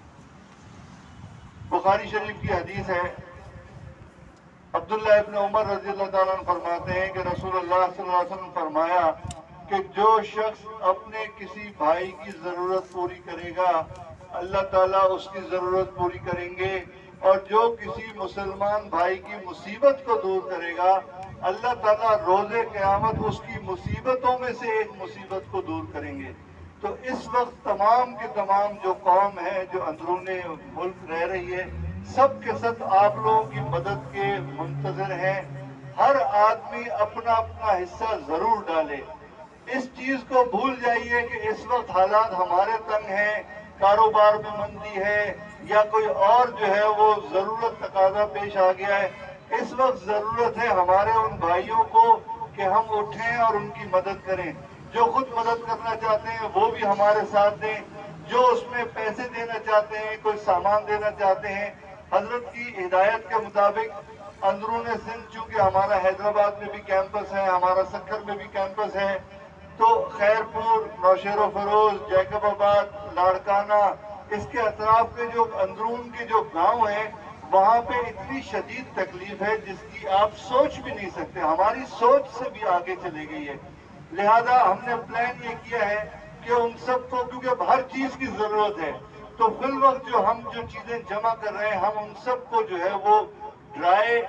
بخاری شریف کی حدیث ہے، عبداللہ ابن عمر رضی اللہ تعالیٰ عنہ فرماتے ہیں کہ رسول اللہ صلی اللہ علیہ وسلم نے فرمایا کہ جو شخص اپنے کسی بھائی کی ضرورت پوری کرے گا اللہ تعالیٰ اس کی ضرورت پوری کریں گے، اور جو کسی مسلمان بھائی کی مصیبت کو دور کرے گا اللہ تعالیٰ روز قیامت اس کی مصیبتوں میں سے ایک مصیبت کو دور کریں گے۔ تو اس وقت تمام کے تمام جو قوم ہے جو اندرون ملک رہ رہی ہے، سب کے سب آپ لوگوں کی مدد کے منتظر ہیں۔ ہر آدمی اپنا اپنا حصہ ضرور ڈالے۔ اس چیز کو بھول جائیے کہ اس وقت حالات ہمارے تنگ ہیں، کاروبار میں مندی ہے، یا کوئی اور جو ہے وہ ضرورت تقاضا پیش آ گیا ہے۔ اس وقت ضرورت ہے ہمارے ان بھائیوں کو کہ ہم اٹھیں اور ان کی مدد کریں۔ جو خود مدد کرنا چاہتے ہیں وہ بھی ہمارے ساتھ دیں، جو اس میں پیسے دینا چاہتے ہیں، کوئی سامان دینا چاہتے ہیں۔ حضرت کی ہدایت کے مطابق اندرون سندھ چونکہ ہمارا حیدرآباد میں بھی کیمپس ہے، ہمارا سکھر میں بھی کیمپس ہے، تو خیر پور، نوشہر و فروز، جیکب آباد، لاڑکانہ، اس کے اطراف کے جو اندرون کے جو گاؤں ہیں وہاں پہ اتنی شدید تکلیف ہے جس کی آپ سوچ بھی نہیں سکتے، ہماری سوچ سے بھی آگے چلے گئی ہے۔ لہذا ہم نے پلان یہ کیا ہے کہ ان سب کو، کیونکہ ہر چیز کی ضرورت ہے، تو فی الوقت جو چیزیں جمع کر رہے ہیں ہم ان سب کو جو ہے وہ ڈرائی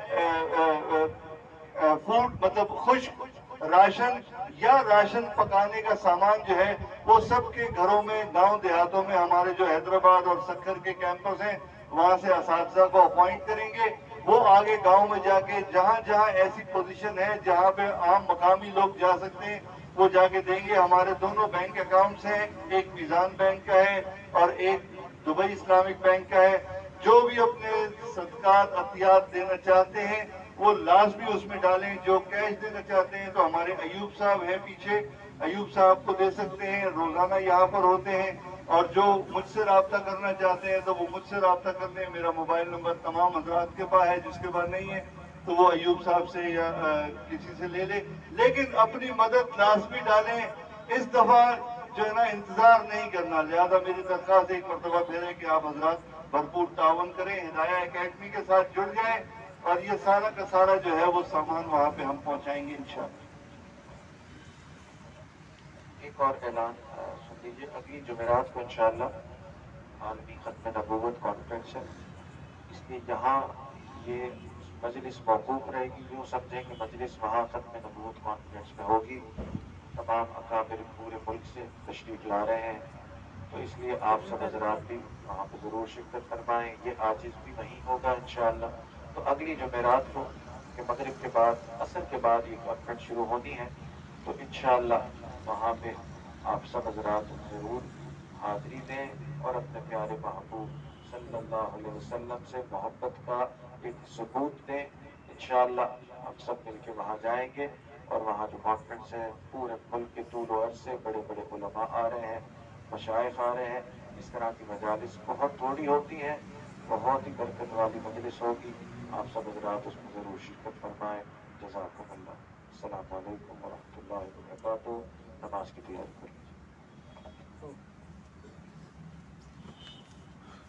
فوڈ، مطلب خشک راشن یا راشن پکانے کا سامان جو ہے وہ سب کے گھروں میں، گاؤں دیہاتوں میں، ہمارے جو حیدرآباد اور سکھر کے کیمپس ہیں وہاں سے اساتذہ کو اپوائنٹ کریں گے، وہ آگے گاؤں میں جا کے جہاں جہاں ایسی پوزیشن ہے جہاں پہ عام مقامی لوگ جا سکتے ہیں وہ جا کے دیں گے۔ ہمارے دونوں بینک اکاؤنٹس ہیں، ایک میزان بینک کا ہے اور ایک دبئی اسلامک بینک کا ہے۔ جو بھی اپنے صدقات عطیات دینا چاہتے ہیں وہ لازمی اس میں ڈالیں۔ جو کیش دینا چاہتے ہیں تو ہمارے ایوب صاحب ہیں پیچھے، ایوب صاحب کو دے سکتے ہیں، روزانہ یہاں پر ہوتے ہیں، اور جو مجھ سے رابطہ کرنا چاہتے ہیں تو وہ مجھ سے رابطہ کر لیں۔ میرا موبائل نمبر تمام حضرات کے پاس ہے، جس کے پاس نہیں ہے تو وہ ایوب صاحب سے یا کسی سے لے لے، لیکن اپنی مدد لازمی ڈالیں۔ اس دفعہ جو ہے نا انتظار نہیں کرنا، لہذا میری درخواست ایک مرتبہ پھر ہے کہ آپ حضرات بھرپور تعاون کریں، ہدایہ اکیڈمی کے ساتھ جڑ جائیں، اور یہ سارا کا سارا جو ہے وہ سامان وہاں پہ ہم پہنچائیں گے انشاءاللہ۔ ایک اور اعلان سن لیجیے، اگلی جمعرات کو انشاءاللہ عالمی ختم نبوت کانفرنس ہے، اس لیے یہاں یہ مجلس موقوف رہے گی، یوں سمجھیں کہ مجلس وہاں ختم نبوت کانفرنس میں ہوگی۔ تمام اکابر پورے ملک سے تشریف لا رہے ہیں، تو اس لیے آپ سب حضرات بھی وہاں پہ ضرور شرکت فرمائیں۔ یہ عاجز بھی وہیں ہوگا انشاءاللہ۔ تو اگلی جمعرات کو کہ مغرب کے بعد، عصر کے بعد یہ کانفرنس شروع ہونی ہے، تو انشاءاللہ وہاں پہ آپ سب حضرات ضرور حاضری دیں اور اپنے پیارے محبوب صلی اللہ علیہ وسلم سے محبت کا ایک ثبوت دیں۔ انشاءاللہ ہم سب مل کے وہاں جائیں گے، اور وہاں جو کانفرنس ہے پورے ملک کے طول و عرض سے بڑے بڑے علماء آ رہے ہیں، مشائخ آ رہے ہیں۔ اس طرح کی مجالس بہت تھوڑی ہوتی ہیں، بہت ہی برکت والی مجلس ہوگی، آپ سب حضرات اس میں ضرور شرکت فرمائیں۔ جزاکم اللہ۔ السلام علیکم ورحمۃ اللہ وبرکاتہ۔ نماز کی تیاری کر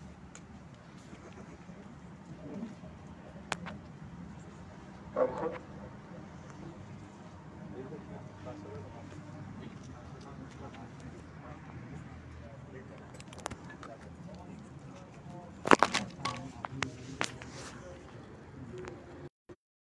لیجیے۔